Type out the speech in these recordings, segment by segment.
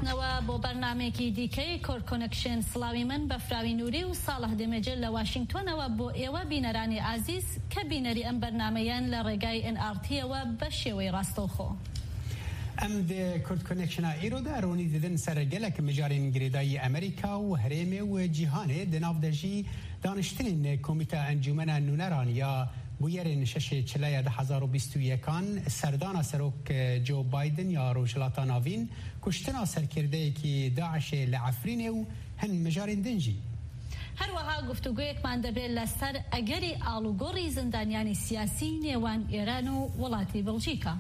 نوا بۆ بەرنامێکی دیکەی کۆر کۆنەکشن سڵاوی من بە فراوی نووری و ساڵح دێمەجل لە واشنگتۆنەوە بۆ ئێوە بینەرانی ئازیز کە بینەری ئەم بەرنامەیان لە ڕێگای NRTەوە بە شێوەی ڕاستەوخۆ. ئەم کورد کۆنێکشنە ئێرۆدا ڕوونی دەدەن سەر gelek mijarên girêdayî Amerîka û herêmê û cîhanê di nav de jî daniştinên Komîta Encûmena Nûneran ya bûyerên şeşê çilaya 2021 serdana serok Joe Biden ya Rojhilata Navîn kuştina serkirdeyekî Daişê li Efrînê û hin mijarên din jî. هەروەها گفتوگویەکمان دەبێت لەسەر ئەگەری ئاڵوگۆڕی زیندانیانی سیاسی نێوان ئێران و وڵاتی بەڵجیکا.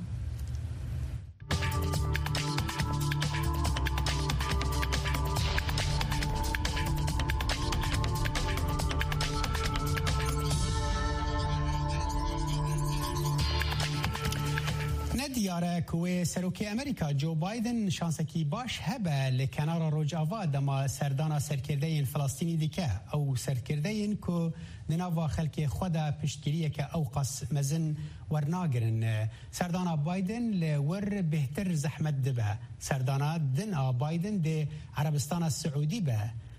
دیاره کوی سروکی امریکا جو بایدن شانسکی باش هبه لکنار روجاوا دما سردانا سرکرده فلسطینی دیکه او سرکرده کو نناوا خلک خدا پشتگیریه که او قص مزن ورناگرن سردانا بایدن لور بهتر زحمت دبه سردانا دن بایدن ده عربستان السعودی به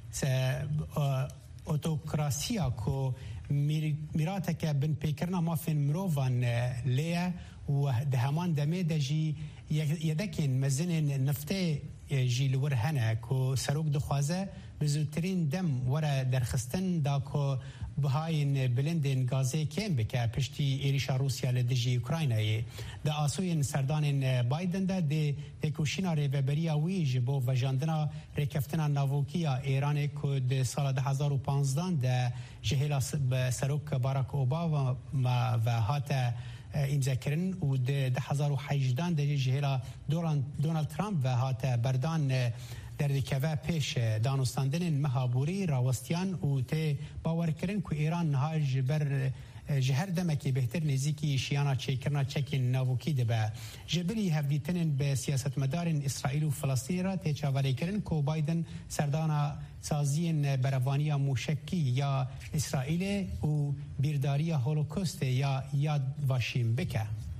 اوتوکراسیا کو میراتک بن پیکرنا مافین مروفان لیه و دهمان دمه دجی یدکین مزن نفته جی لور هنه کو سروک دخوازه بزودترین دم وره درخستن دا کو بهاین بلندین گازه کم بکه پشتی ایریشا روسیا لدجی اوکراینایی دا آسوین سردان بایدن دا ده کوشینا ریوبریا ویج بو وجاندنا ریکفتنا ناووکیا ایران کو ده سال 2015 ده جهیلا سروک باراک اوباما و هات امزاکرن و ده 2018 ده جهیلا دونالد ترامپ و هات بردان در دکوه پیش دانستاندن مهابوری راوستیان و ته باورکرن که ایران نها جبر جهر دمکی بهتر نزیکی شیانا چیکرنا چکین ناوکی دبه جبری هفدیتنن به سیاست مدارن اسرائیل و فلسطین را ته چاوری کرن که بایدن سردانا سازین بروانیا موشکی یا اسرائیل و بیرداری هولوکوست یا یاد واشیم بکه.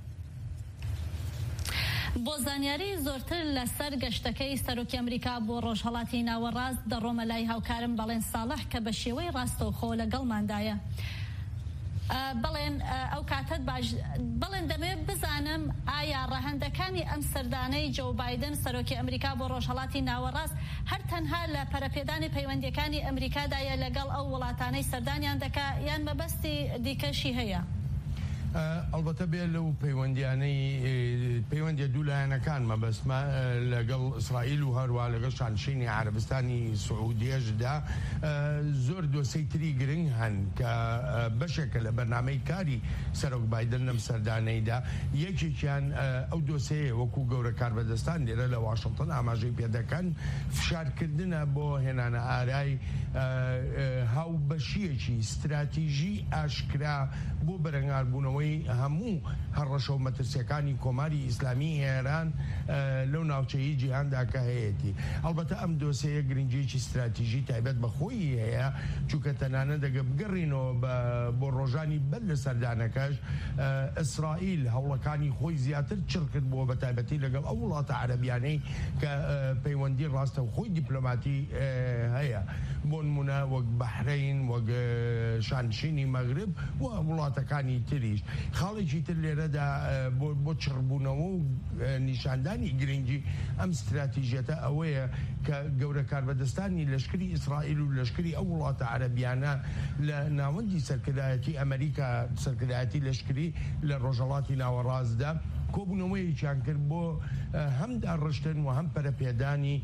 بۆ زانیاری زۆرتر لەسەر گەشتەکەی سەرۆکی ئەمریکا بۆ ڕۆژهەڵاتی ناوەڕاست دەڕۆمە لای هاوکارم بەڵێن ساڵح کە بە شێوەی ڕاستەوخۆ لەگەڵماندایە. بەڵێن ئەو کاتت باش بەڵێن دەمێت بزانم ئایا ڕەهەندەکانی ئەم سەردانەی جو بایدن سەرۆکی ئەمریکا بۆ ڕۆژهەڵاتی ناوەڕاست هەر تەنها لە پەرەپێدانی پەیوەندیەکانی ئەمریکادایە لەگەڵ ئەو وڵاتانەی سەردانیان دەکا یان مەبەستی دیکەشی هەیە؟ البته به لو پیوندی دولانه کان ما بس ما لقل اسرائیل و هروا لقل شانشینی عربستانی سعودیه جدا زور دو سیتری گرنگ هن که بشکل برنامه کاری سروک بایدن نم سردانه دا یکی کان او دو سی وکو گوره کار بدستان دیره لواشنطن آماجی پیدا کن فشار کردن با هنان آرای هاو بشیه چی استراتیجی اشکرا بو برنگار بونوی هەموو هەڕەشە و مەترسیەکانی کۆماری ئیسلامی ئێران لەو ناوچەیی جیهاندا کە هەیەی ئەلبەتە ئەم دۆسەیە گرنگجێکی استراتیژی تایبەت بەخۆی هەیە چونکە تەنانەت دەگە بگەڕینەوە بۆ ڕۆژانی بەر لە سەردانەکەش ئیسرائیل هەوڵەکانی خۆی زیاتر چڕ کرد بۆ بە تایبەتی لەگەڵ ئەو وڵاتە عەرەبیانەی کە پەیوەندی ڕاستە و خۆی دیپلۆماتی هەیە بۆ نمونە وەک بەحرەین وەک شانشینی مەغرب و وڵاتەکانی تریش خاڵێکی تر لێرەدا بۆ چڕبوونەوە و نیشاندانی گرنگی ئەم استراتیژیەتە ئەوەیە کە گەورە کاربەدەستانی لەشکری ئیسرائیل و لەشکری ئەو وڵاتە عەرەبیانە لە ناوەندی سەرکردایەتی ئەمریکا سەرکردایەتی لەشکری لە ڕۆژهەڵاتی ناوەڕاستدا کۆبوونەوەیەکیان کرد بۆ هەم داڕشتن و هەم پەرەپێدانی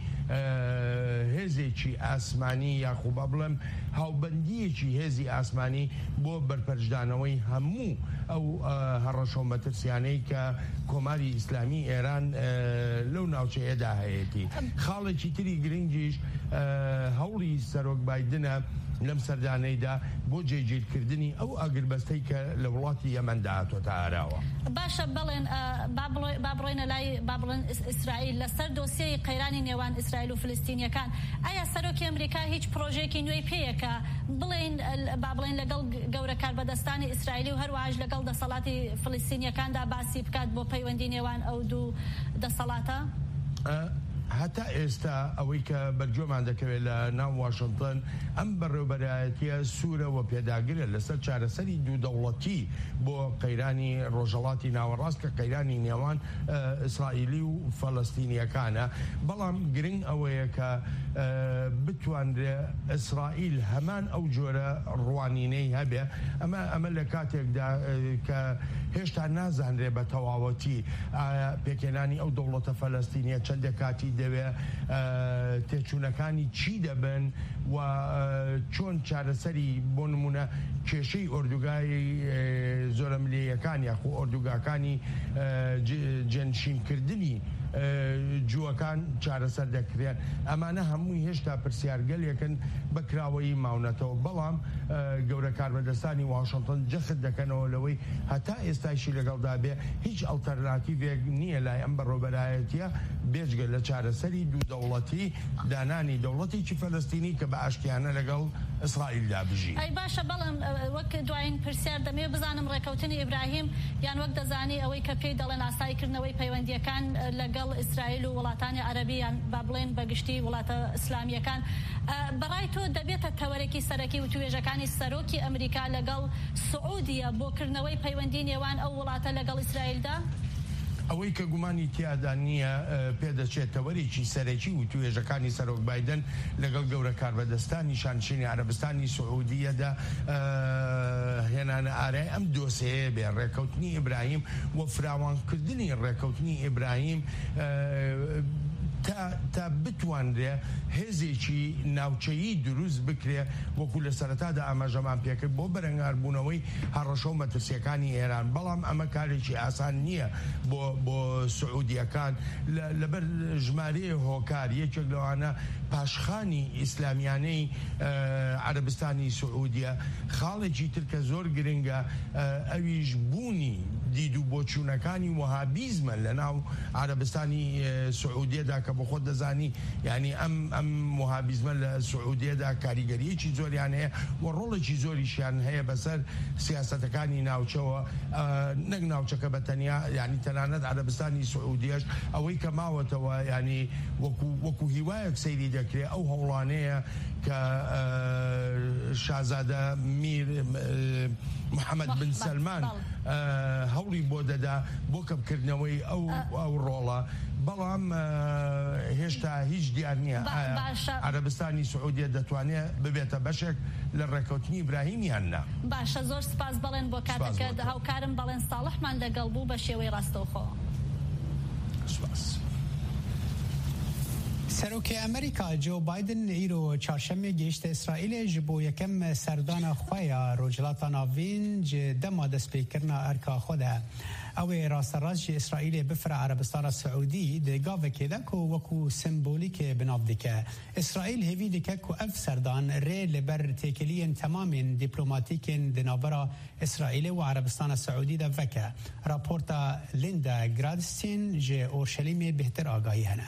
هێزێکی ئاسمانی یاخوو با بڵێم هاوبەندیەکی هێزی ئاسمانی بۆ بەرپەرشدانەوەی هەموو ئەو هەڕەشە و مەترسیانەی کە کۆماری ئیسلامی ئێران لەو ناوچەیەدا هەیەی خاڵێکی تری گرنگیش هەوڵی سەرۆک بایدنە لەم سەردانەیدا بۆ جێگیرکردنی ئەو ئاگربەستەی کە لە وڵاتی یەمەندا هاتۆتە ئاراوە. باشە بڵێن با بڕۆینە لای با بڵێن ئیسرائیل لەسەر دۆسیەی قەیرانی نێوان ئیسرائیل و فلستینیەکان ئایا سەرۆکی ئەمریکا هیچ پرۆژێکی نوێی پێیەکە بڵێن با بڵێن لەگەڵ گەورە کاربەدەستانی ئیسرائیلی و هەروەهاش لەگەڵ دەسەڵاتی فلستینیەکاندا باسی بکات بۆ پەیوەندی نێوان ئەو دوو دەسەڵاتە؟ هەتا ئێستا ئەوەی کە بەرجۆمان دەکەوێت لە ناو واشنگتن ئەم بەڕێوەبەرایەتیە سوورەوە پێداگرە لەسەر چارەسەری دوو دەوڵەتی بۆ قەیرانی ڕۆژهەڵاتی ناوەڕاست کە قەیرانی نێوان ئیسرائیلی و فەڵەستینیەکانە. بەڵام گرنگ ئەوەیە کە بتوانرێ ئیسرائیل هەمان ئەو جۆرە ڕوانینەی هەبێ. ئەمە لە کاتێکدا کە هێشتا نازانرێ بە تەواوەتی پێکێنانی ئەو دەوڵەتە فەلەستینیە چەندێک کاتی دەوێ، تێچوونەکانی چی دەبن و چۆن چارەسەری بۆ نمونە کێشەی ئۆردوگای زۆرە ملیەکان یاخۆ ئۆردوگاکانی جێنشینکردنی جووەکان چارەسەر دەکرێن. ئەمانە هەمووی هێشتا پرسیارگەلێکن بەکراوەیی ماونەتەوە. بەڵام گەورە کاربەدەستانی واشنگتن جەخت دەکەنەوە لەوەی هەتا ئێستاشی لەگەڵدا بێ هیچ ئەڵتەرناتیڤێک نییە لای ئەم بەڕێوەبەرایەتیە بێجگە لە چارەسەری دوو دەوڵەتی دانانی دەوڵەتێکی فەلەستینی کە بە ئاشتیانە لەگەڵ ئیسرائیلدا بژی. ئەی باشە، بەڵام وەک دوایین پرسیار دەمێ بزانم ڕێکەوتنی ئیبراهیم یان وەک دەزانی ئەوەی کە پێی دەڵێن ئاساییکردنەوەی پەیوەندیەکان لەگەڵ ئیسرائیل و وڵاتانی عەرەبی یان با بڵێن بەگشتی وڵاتە ئیسلامیەکان، بەڕای تۆ دەبێتە تەوەرێکی سەرەکی و توێژەکانی سەرۆکی ئەمریکا لەگەڵ سعودیە بۆکردنەوەی پەیوەندی نێوان ئەو وڵاتە لەگەڵ ئیسرائیلدا؟ ئەوەی کە گومانی تیادا نییە پێدەچێت تەوەرێکی سەرەکی و توێژەکانی سەرۆک بایدن لەگەڵ گەورە کاربەدەستانی شانشینی عەرەبستانی سعودیەدا هێنانە ئارای ئەم دۆسەیە بێ. ڕێکەوتنی ئیبراهیم و فراوانکردنی ڕێکەوتنی ئیبراهیم تا بتوانرێ هێزێکی ناوچەیی دروست بکرێ وەکو لە سەرەتادا ئاماژەمان پێکرد بۆ بەرەنگاربوونەوەی هەڕەشە و مەترسیەکانی ئێران. بەڵام ئەمە کارێکی ئاسان نییە بۆ سعودیەکان لەبەر ژمارەیە هۆکار یەکێک لەوانە پاشخانی ئیسلامیانەی عەرەبستانی سعودیە. خاڵێکی ترکە زۆر گرنگە ئەویش بوونی دید و بۆچوونەکانی وەهابیزمە لە ناو عەرەبستانی سعودیەدا کە بۆ خۆت دەزانی یعنی ئەم وەهابیزمە لە سعودیەدا کاریگەریەکی زۆریان هەیە و ڕۆڵێکی زۆریشیان هەیە بەسەر سیاسەتەکانی ناوچەوە، نەک ناوچەکە بەتەنیا یعنی تەنانەت عەرەبستانی سعودیەش ئەوەی کە ماوەتەوە ینی وەکو هیوایەک سەیری دەکرێت ئەو هەوڵانەیە کە شازادە میر محەممەد بن سەلمان هەوڵی بۆ دەدا بۆ کەمکردنەوەی ئەو ڕۆڵە. بەڵام هێشتا هیچ دیار نییە عەرەبستانی سعودیە دەتوانێت ببێتە بەشێک لە ڕێکەوتنی ئیبراهیم یان نا. باشە، زۆر سپاس بەڵێن بۆ کاتەکەت. هاوکارم بەڵێن ساڵحمان لەگەڵ بوو بە شێوەی ڕاستەوخۆ. سپاس. سەرۆکی ئەمریکا جۆ بایدن ئیرۆ چارشەمێ گەیشتە ئیسرائیلێ ji بۆ یەکەم سەردانە خوایە ڕۆژهەڵاتا ناوین ji dema destpêkirina erka xwe de. Ew ê rasterast ji İsraîlê bifire Erebistana Siûdî di gavekê de ku wekû sembolîkê binav dike. İsraîl hêvî dike ku ev serdan rê li ber têkiliyên temamên dîplomatîkên di navbera İsraîlê û Erebistana Siûdî de veke. Raporta Linda Gradstein ji Orşelîmê bêhtir agahî hene.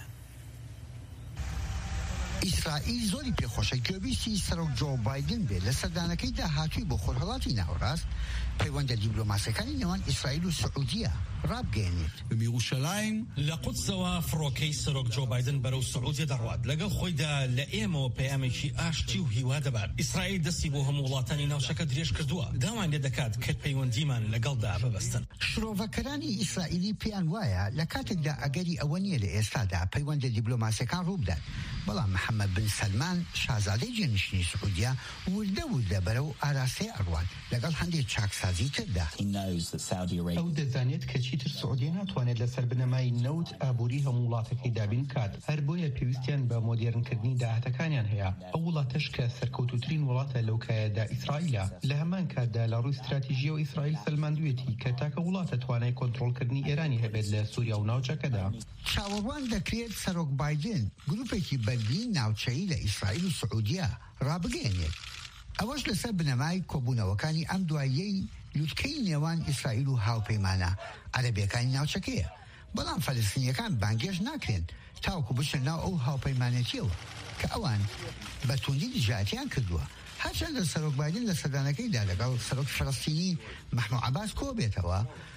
ئیسرائیل زۆری پێخۆشە گوێبیستی سەرۆک جۆ بایدن بێت لە سەردانەکەی داهاتووی بۆ خۆرهەڵاتی ناوەڕاست پەیوەندە دیبلۆماسیەکانی نێوان ئیسرائیل و سعودیە ڕابگەێنێت. بمیروشەلایم لە قودسەوە فڕۆکەی سەرۆک جۆ بایدن بەرەو سعودیە دەڕوات لەگەڵ خۆیدا لە ئێمەوە پەیامێکی ئاشتی و هیوا دەبات. ئیسرائیل دەستی بۆ هەموو وڵاتانی ناوچەکە درێژ کردووە، داوان لێ دەکات کە پەیوەندیمان لەگەڵدا ببەستن. شرۆڤەکەرانی ئیسرائیلی پێیان وایە لە کاتێکدا ئەگەری ئەوە نییە لە ئێستادا پەیوەندە دیبلۆماسیەکان ڕووبدات. بەڵام محەممەد بن سەلمان شازادەی جێنشینی سعودیە وردە بەرەو ئاراستەی ئەڕوات لەگەڵ هەندێک چاکسازی تردا. ئەو دەزانێت کە چیتر سعودیە ناتوانێت لەسەر بنەمای نەوت ئابووری هەموو وڵاتەکەی دابین کات، هەر بۆیە پێویستیان بە مۆدێرنکردنی داهاتەکانیان هەیە. ئەو وڵاتەش کە سەرکەوتوترین وڵاتە لەو کایەدا ئیسرائیلە. لە هەمان کاتدا لە ڕووی استراتیژیە و ئیسرائیل سەلماندوێتی کە تاکە وڵاتە توانای کۆنتڕۆڵکردنی ئێرانی هەبێت لە سووریا و ناوچەکەدا. چاوەڕوان دەکرێت سەرۆک بایدن گروپێکی بەرگری ناوچەیی لە ئیسرائیل و سعودیە ڕابگەێنێت. ئەوەش لەسەر بنەمای کۆبوونەوەکانی ئەم دواییەی لوتکەی نێوان ئیسرائیل و هاوپەیمانە عەرەبیەکانی ناوچەکەیە. بەڵام فەلەستینیەکان بانگێژ ناکرێن تاوەکو بچن ناو ئەو هاوپەیمانەتیەوە کە ئەوان بە توندی دژایەتیان کردووە. هەرچەندە سەرۆک بایدن لە سەردانەکەیدا لەگەڵ سەرۆک فەڵەستینی مەحموود عەباس کۆ بێتەوە،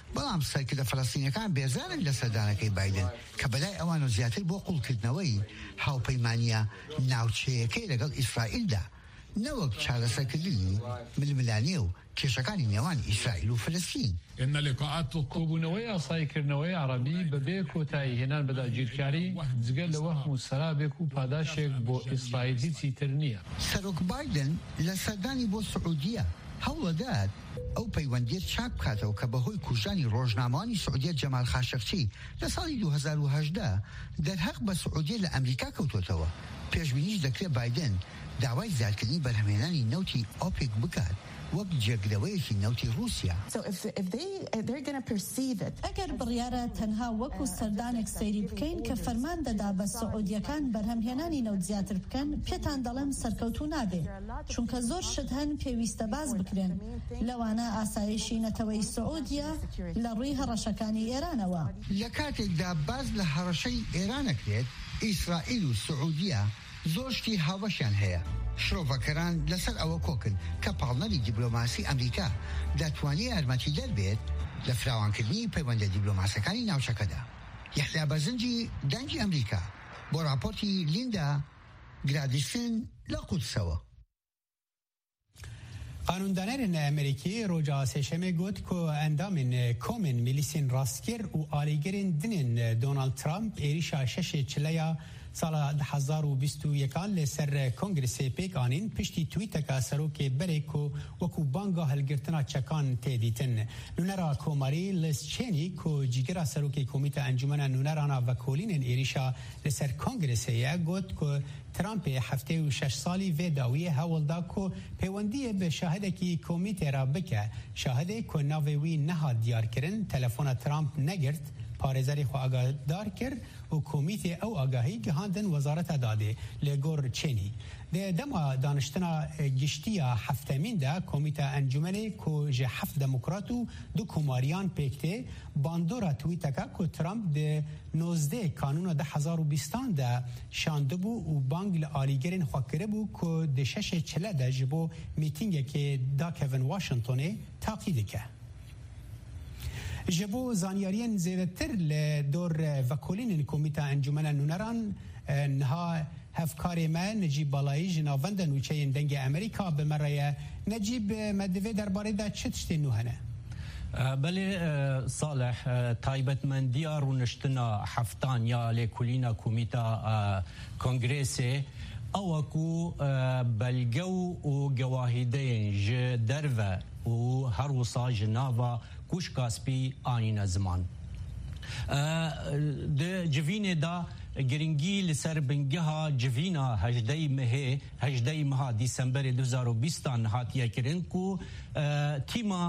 بەڵام سەرکردە فەڵەستینیەکان بێزارن لە سەردانەکەی بایدن کە بەلای ئەوانە زیاتر بۆ قوڵکردنەوەی هاوپەیمانیە ناوچەیەکەی لەگەڵ ئیسرائیلدا نەوەک چارەسەرکردنی ململانیە و کێشەکانی نێوان ئیسرائیل و فلسطین. إن لقاءات الكوبونوية أصايكرنوية عربي ببيكو تاي هنان بدا جيركاري زقل لوهم سرابيكو باداشيك بو إسرائيلي تيترنية. سەرۆک بایدن لە سەردانی بۆ سعودیە هەوڵەدات ئەو پەیوەندیت چاک بکاتەوە کە بەهۆی کوژانی ڕۆژنامەوانی سعودیە جەمال خاشقچی لە ساڵی 2018 دەرهەق بە سعودیە لە ئەمریکا کەوتۆتەوە. پێشبینیش دەکرێت بایدن داوای زیادکردنی بەرهەمهێنانی نەوتی ئۆپێک بکات وەک جێگرەوەیەکی نەوتی رووسیا. ئەگەر بڕیارە تەنها وەکو سەردانێک سەیری بکەین کە فەرمان دەدا بە سعودیەکان بەرهەمهێنانی نەوت زیاتر بکەن پێتان دەڵێم سەرکەوتو نابێ چونکە زۆر شت هەن پێویستە باز بکرێن لەوانە ئاسایشی نەتەوەی سعودیە لە ڕووی هەڕەشەکانی ئێرانەوە. لە کاتێکدا باز لە هەڕەشەی ئێرانەکرێت ئیسرائیل و سعودیە زۆر شتی هاوبەشیان هەیە. شرۆڤەکەران لەسەر ئەوە کۆکن کە پاڵنەری دیبلۆماسی ئەمریکا دەتوانێت یارمەتی دەربێت لە فراوانکردنی پەیوەندە دیبلۆماسەکانی ناوچەکەدا. یەحیا بەزنجی دەنگی ئەمریکا بۆ راپۆرتی لیندا گرادیسن لە قودسەوە. قانوندانەرên Amerîkî roja sêşemê got ku endamên komên milîsên rastkir û alîgirên dinên Donald Trump êrişa şeşê çileya sala 2021 li ser Kongresê pêk anîn piştî twîteka serokê berê ku wekû banga hilgirtina çekan tê dîtin. Nûnera Komarî Liz Cheney ku cîgera serokê Komîta Encûmena Nûnerana Vekolînên êrişa li ser Kongresê ye got ku Trumpê heftê û 6 salî vê dawiyê hewl da ku peywendiyê bi şahidekî komîtê ra bike. Şahidê ku navê wî nehat diyarkirin telefona Trump negirt parêzerê xwe agadar kir û komîtê ew agahî gihandin Wezareta Dadê lê gor Cheney. Di dema daniştina giştiya heftemîn de Komîta Encûmenê ku ji heft demokrat û du komariyan pêktê bandora twîteka ku Trump di 19 kanûna 2020 de şandibû û bang li alîgerên xwe kiribû ku di şeşê çile de ji bo mîtingekê dakevin Washingtonê taqî dike. Ji bo zanyariyên zêdetir li dor vekolînên Komîta Encûmena Nûneran niha hevkarê me Necîb Balayî ji navenda nûçeyên dengê Amerîka bi me re ye. Necîb me divê derbarê de çi tiştên nû hene? بله صالح تایبەتمەندیە ڕوونشتنە هەفتان یا لێکولینە کومیتا کۆنگرێسێ ئەوەکو بەلگە و گەواهیدەیەن ji derve û her wisa ji nava kuşkaspî anîne ziman. Di civînê da giringî li ser bingeha civîna hejdeyê meha Dîsemberê 2020 hatiye kirin ku tîma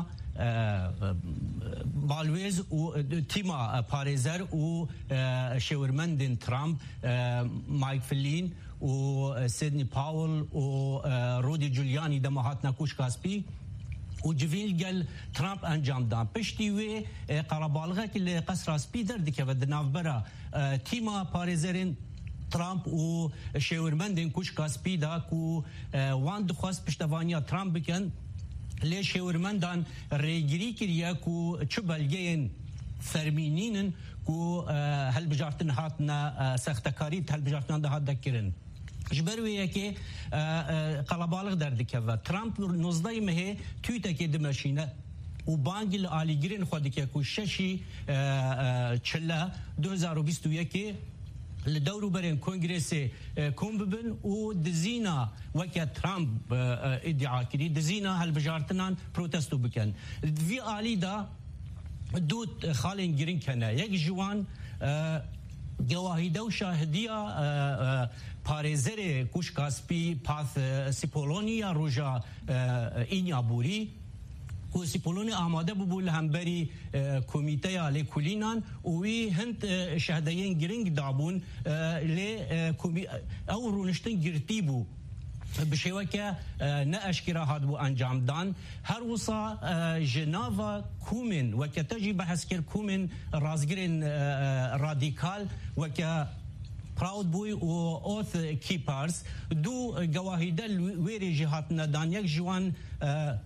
balwêz û tîma parêzer û şêwirmendên Trump Mike Flynn û Sidney Powell û Rudy Giuliani dema hatine kuşkaspî û civîn gel Trump encam dan. Piştî wê qerebalixekî li qesra spî derdikeve di navbera tîma parêzerên Trump û şêwirmendên kuşka spî da ku wan dixwast piştevaniya Trump bikin lê şêwirmendan rêgirî kiriye ku çi belgeyên fermînînin ku helbijartin hatine sextekarî helbijartinan de hat dekirin. Ji ber wê yekê qelebalix derdikeve. Trump 19 mehê twîtekê dimeşîne û bangî li alîgirên xwe dike ku şeşî çile 2021 li dewrûberên Kongresê kom bibin û dizîna weke Trump îddia kirî dizîna helbijartinan protesto bikin. Vî alî da du xalên giring hene. Yek ji wan gewahîde û şahidiya parêzerê kuşkaspî Path Sipoloniya roja înya borî ku Sipoloni amade bûbû li hemberî komîteya lêkolînan û wî hind şehdeyên giring dabûn lê ew rûniştin girtî bû. Bi şêweke ne eşkira hatbû encamdan her wisa ji nava komên weke te jî behezkir komên razgirên radîkal weke Proud Boy û Oath Keepers du gewahîde wêrê jî hatine dan. Yek ji wan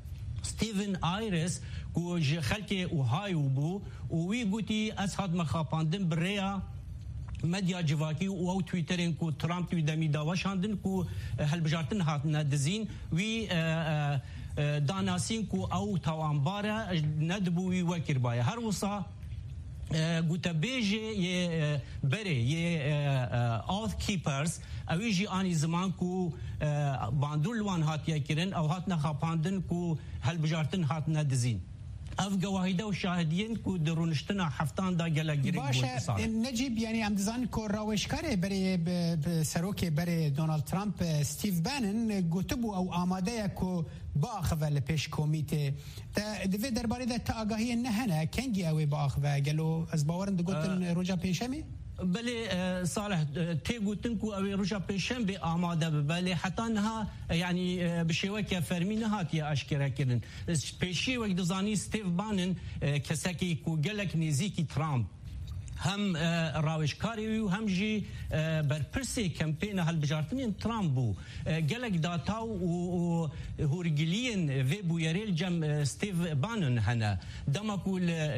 ستيفن آيرس كو خلكي وهايو بو وي قوتي أسهد مخاباندن بريا مديا جواكي او تويترين كو ترامب تويدامي داوشاندن كو هالبجارتن هاتنا دزين وي داناسين كو او توانبارا ندبوي وكر بايا هر وصا قوتا بيجي يه بري يه اوث كيبرز او يجي اني زمان كو باندول وان هاتيا كيرن او هاتنا خاباندن كو هالبجارتن هاتنا دزين اف جواهيدا وشاهدين كو درونشتنا حفتان دا جلا جري باشا نجيب يعني عم دزان كو راوشكاري بري بسروكي بري دونالد ترامب ستيف بانن قتبو او آماده كو باخذ لبيش كوميتي دفي درباري دا تاقاهي النهنا كنجي اوي باخذ قالوا از باورن دقوتن روجا بيشامي بله صالح تيجو تنكو أو رجع بيشم بأعماده بله حتى أنها يعني بشوكة فرمينها كي أشكرها كرن بيشي وقت زاني ستيف بانن كساكي كو جلك نزيكي ترامب هم راوشكاري وهم جي برپرسي كامبين هالبجارتنين ترامبو جلك داتاو وهورجلين في بويريل جم ستيف بانن هنا دمكو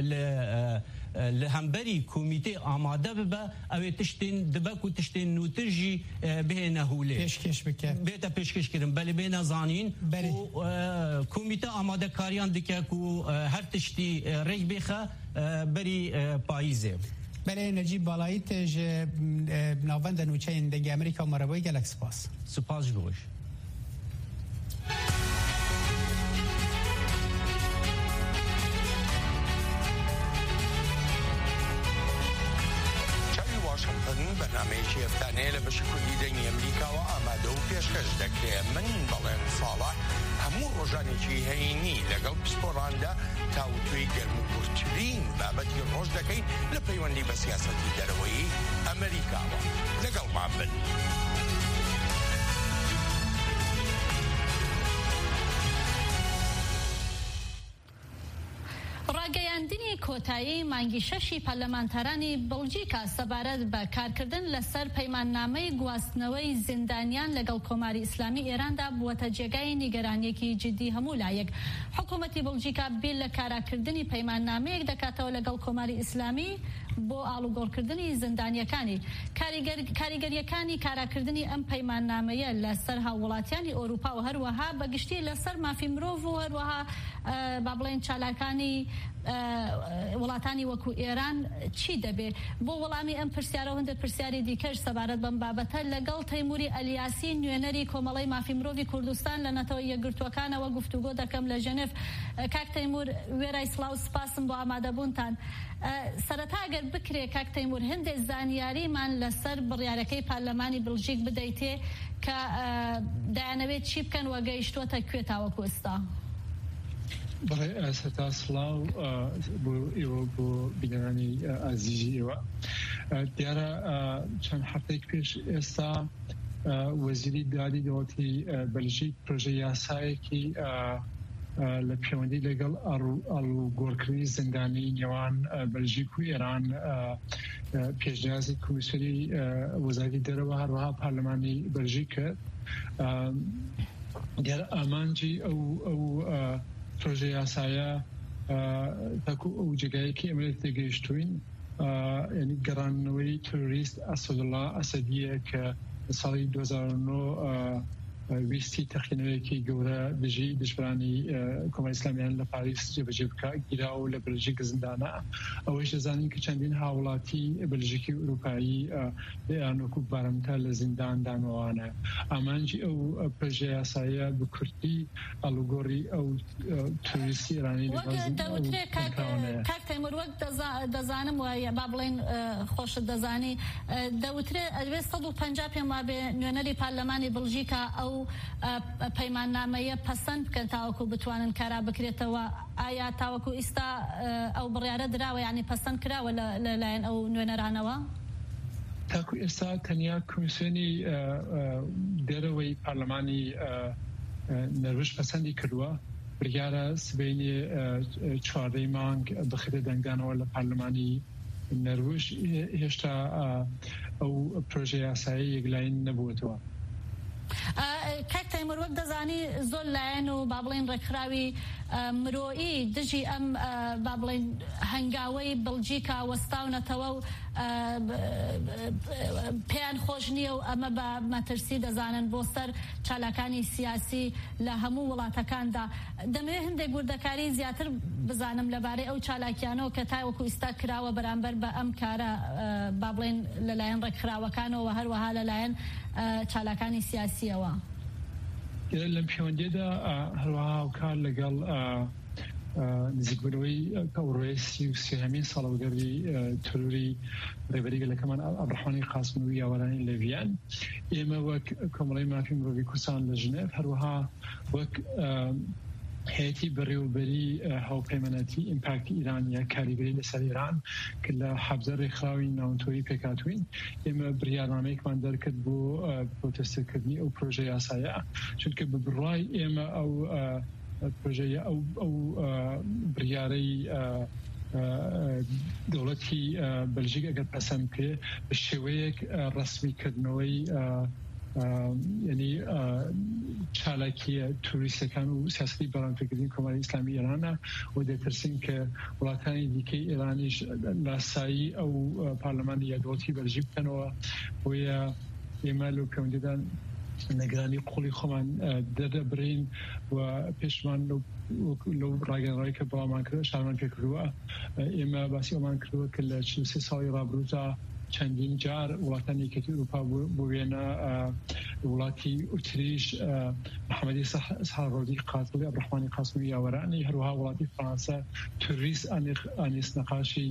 لهمبري كوميتي آماده ببا او تشتين دباكو تشتين نوترجي بهنا هولي پیشکش بکه بيتا پیشکش کرن بله بينا زانين و كوميتي آماده كاريان دكا كو هر تشتي ريك بيخا بري پايزه بله نجيب بالایت ج ناوند نوچین دگی امریکا مربوی گلک سپاس جوش برنامجی افتانه لبشکلی دنی امریکا و آماده و پیشکش دکره من بلین صالح همو روزانی چی هینی لگل پسپورانده تاوتوی گرم برترین بابتی روز دکین لپیوندی بسیاستی دروی امریکا و لگل معبن ڕاگەیاندنی کۆتایی مانگی شەشی پەرلەمانتەرانی بەڵجیکا سەبارەت بە کارکردن لەسەر پەیماننامەی گواستنەوەی زیندانیان لەگەڵ کۆماری ئیسلامی ئێراندا بووەتە جێگای نیگەرانیەکی جدی هەموو لایەک. حکوومەتی بەڵجیکا بیل لە کاراکردنی پەیماننامەیەک دەکاتەوە لەگەڵ کۆماری ئیسلامی بۆ ئاڵوگۆڕکردنی زیندانیەکانی. کاریگەریەکانی کاراکردنی ئەم پەیماننامەیە لەسەر هاووڵاتیانی ئۆروپا و هەروەها بەگشتی لەسەر مافی مرۆڤ و هەروەها با بڵێن چالاکانی وڵاتانی وەکو ئێران چی دەبێت بۆ وەڵامی ئەم پرسیارە و هەندێک پرسیاری دیکەش سەبارەت بەم بابەتە لەگەڵ تەیموری ئەلیاسی نوێنەری کۆمەڵەی مافی مرۆڤی کوردستان لە نەتەوە یەکگرتووەکانەوە گفتوگۆ دەکەم لە ژەنێف. کاک تەیمور وێرای سڵاو سپاسم بۆ ئامادەبوونتان. سەرەتا ئەگەر بکرێ کاک تەیمور هەندێک زانیاریمان لەسەر بڕیارەکەی پارلەمانی بڵژیک بدەیتێ کە دایانەوێت چی بکەن وە گەیشتووەتە کوێ تاوەکو ئێستا. بەڵێ سەتا سڵاو بۆ ئێوە بۆ بینەرانی ئازیزی ئێوە دیارە چەند هەفتەیەک پێش ئێستا وەزیری دادی دەوڵەتی بەلژیک پرۆژە یاسایەکی لە پەیوەندی لەگەڵ ئاڵوگۆڕکردنی زیندانی نێوان بەلژیک و ئێران پێشنیازی کۆمیسیۆنی وەزارەتی دەرەوە هەروەها پارلەمانی بەلژیک کرد. دیارە ئامانجی ئەو پرۆژە یاسایە تاکو ئەو جێگایەکی ئەمە تێگەیشتوین یعنی گەڕانەوەی تۆریست ئەسەدوڵڵا ئەسەدیە کە ساڵی 2009 ویستی تەقینەوەیەکی گەورە دژی دژبرانی کۆماری ئیسلامیان لە پاریس جێبەجێ بکە گیراو لە بەلژیک زیندانە. ئەوەش دەزانین کە چەندین هاوڵاتی بەلژیکی و ئوروپایی لێیان وەکو بارەمتە لە زیندان دانەوانە. ئامانجی ئەو پرۆژە یاسایە بە کورتی ئاڵوگۆڕی ئەو توریستی ئێرانی کاک تەیمور وەک دەزانم وایە با بڵێن خۆشت دەزانی دەوترێت ئەوێ 150 پێم وابێ نوێنەری پارلەمانی بڵژیکا ئەو پەیماننامەیە پەسەند بکەن تاوەکو بتوانن کارا بکرێتەوە. ئایا تاوەکو ئیستا ئەو بڕیارە دراوە یعنی پەسەند کراوە لەلایەن ئەو نوێنەرانەوە؟ تاکو ئێستا تەنیا کۆمیسیۆنی دەرەوەی پارلەمانی نەروژ پەسەندی کردووە. بریارە سبەینی چواردەی مانگ بخرێ دەنگدانەوە لە پارلەمانی نەروژ هێشتا ئەو پرۆژە یاسایی یەکلاین نەبووەتەوە. کاک تەیموور وەک دەزانی زۆر لایەن و با بڵێن ڕێکخراوی مرۆئی دژی ئەم با بڵێن هەنگاوەی بەلجیکا وەستاونەتەوە و پێیان خۆش نییە و ئەمە بە مەترسی دەزانن بۆ سەر چالاکانی سیاسی لە هەموو وڵاتەکاندا. دەمەوێت هەندێک گوردەکاری زیاتر بزانم لەبارەی ئەو چالاکیانەوە کە تاوەکو ئێستا کراوە بەرامبەر بە ئەم کارە با بڵێن لەلایەن ڕێکخراوەکانەوە هەروەها لەلایەن چالاکانی سیاسیەوە. لەم پەیوەندیەدا هەروەها کار لەگەڵ نزیکبوونەوەی ئەوڕۆی 33 ساڵەوەگەری تروری ڕێبەرێگەلەکەمان عەبدوڕەحمانی قاسمووی یاوەرانی لێڤیان ئێمە وەک کۆمەڵی مافی مرۆڤی کوردستان لە ژنێڤ هەروەها وەک هەیەتی بەڕێوەبەری هاوپەیمانەتی ئیمپاکتی ئیران یا کاریگەری لەسەر ئیران کە لە حەبزە ڕێکخراوی ناونتۆیی پێکاتوین ئێمە بریارنامەیەکمان دەرکرد بۆ پرۆتێستەکردنی ئەو پرۆژە یاسایە چونکە بە بڕای ئێمە ئەو پروژه او بریارەی دەوڵەتی بەلژیک ئەگەر پەسەند کرێ بە شێوەیەک ڕەسمیکردنەوەی یعنی چالاکیە توریستەکان و سیاسەتی بەڕێوەبەرکردنی کۆمەڵی ئیسلامی ئێرانە و دەترسین کە وڵاتانی دیکەی ئێرانیش لاسایی ئەو پارلەمانی یا دەوڵەتی بەلژیک بکەنەوە بۆیە ئێمە لەو پەیوەندیدان نەگرانی قوڵی خۆمان دەدەبرین و پێشمان لەو ڕاگەنڕایی کە بەڵامان کردووە شارمان پێکردووە ئێمە باسی ئەومان کردووە کە لە 43 ساڵی ڕابردوودا چەندین جار وڵاتانی یەکێتی ئەوروپا بۆ وێنە وڵاتی ئوتریش محەممەدی سەحڕۆدی قاتڵی عەبدوڕەحمانی قاسمووی یاوەرانی هەروەها وڵاتی فەرەنسا توریست ئانیست نەقاشی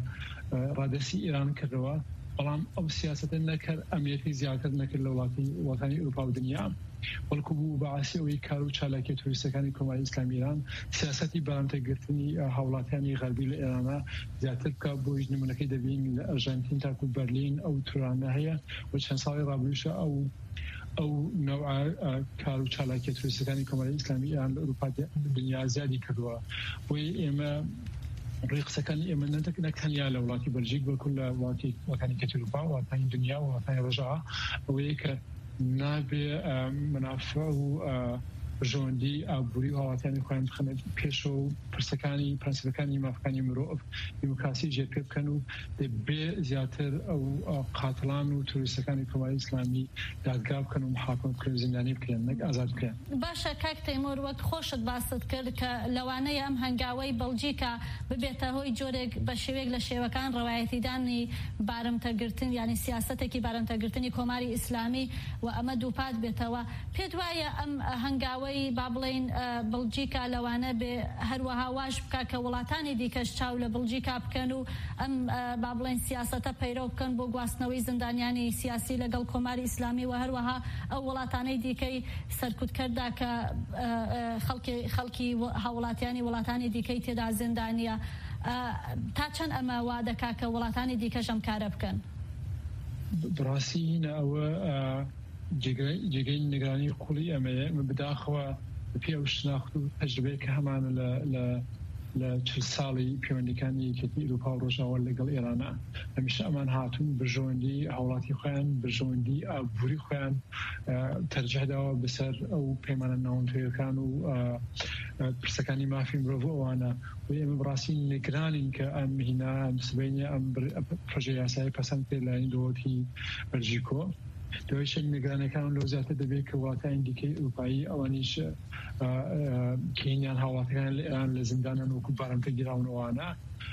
ڕادەسی ئیران کردەوە بەڵام ئەو سیاسەتە نەکرد ئەمنیەتی زیاتر نەکرد لە وڵاتانی ئەوروپا و دنیا بەڵکو بوو بەعاسی ئەوەی کار و چالاکی توریستەکانی کۆمەڵی ئیسلامی ئیران سیاسەتی بەرامتەگرتنی هاوڵاتیانی غەربی لە ئێرانە زیاتر بکە بۆی نمونەکەی دەبین لە ئەرژەنتین تاکو بەرلین ئەو تورانە هەیە و چەند ساڵی ڕابردووشە ئەو نوع کار و چالاکی توریستەکانی کۆمەڵی ئیسلامی ئیران لە ئەوروپا دنیا زیادی کردووە بۆی ئێمە ڕێقسەکانی ئێمە نەتەنیا لە وڵاتی بەلژیک بەڵکو لە وڵاتانی کەتی ئەوروپا وڵاتانی دنیا و وڵاتانی ڕۆژاوا ئەوەیە کە نابێ منافع و ژۆندی ئابووری و هاوڵاتیانی خۆیان بخەنە پێشەوە و پرەنسیپەکانی مافەکانی مرۆڤ دیموکراسی جێپێ بکەن و بێ زیاتر ئەو قاتڵان و توریستەکانی کۆمەڵی ئیسلامی دادگا بکەن و محاکمە بکەن و زیندانی بکەن نەک ئازاد بکەن. باشە کاک تەیموور وەک خۆشت باست کرد کە لەوانەیە ئەم هەنگاوەی بەلجیکا ببێتە هۆی جۆرێک بە شێوەیەک لە شێوەکان ڕەوایەتیدانی بارمتەگرتن یعنی سیاسەتێکی بارمتەگرتنی کۆماری ئیسلامی و ئەمە دووپات بێتەوە پێت وایە ئەم هەنگاوەی با بڵێن بەلجیکا لەوانە بێ هەروەها واش بکە کە وڵاتانی دیکەش چاو لە بەلجیکا بکەن و ئەم با بڵێن سیاسەتە پەیرۆ بکەن بۆ گواستنەوەی زندانیانی سیاسی لەگەڵ کۆماری ئیسلامی و هەروەها ئەو وڵاتانەی دیکەی سەرکوتکەردا کە خەڵکی هاوڵاتیانی وڵاتانی دیکەی تێدا زندانیە تا چەند ئەمە وا دەکا کە وڵاتانی دیکەش ئەم کارە بکەن؟ بڕاستی ئەوە جێگەی نیگرانی قوڵی ئەمەیە بداخەوە پێ ئەو شناخت و تەجربەیە کە هەمانە لە 40 ساڵی پەیوەندیەکانی یەکێتی ئەوروپا و ڕۆژاوا لەگەڵ ئێرانە هەمیشە ئەمان هاتوون بژۆندی هاوڵاتی خۆیان بژۆندی ئابووری خۆیان تەرجیحداوە بەسەر ئەو پەیمانە ناونتۆیەکان و پرسەکانی مافی مرۆڤ ئەوانە و ئێمە بڕاستی نیگرانین کە ئەم هینا ئەم سبەینە ئەم پرۆژە یاسایی پەسەند کرد لە دەوڵەتی بەلژیکۆ دوایش نیگرانەکان لەو زیاتر دەبێت کە وڵاتانی دیکەی ئەوروپایی ئەوانیش کێنیان هاوڵاتەکان لە ئێران لە زیندانن وەکو بارمتەگیراونەوانە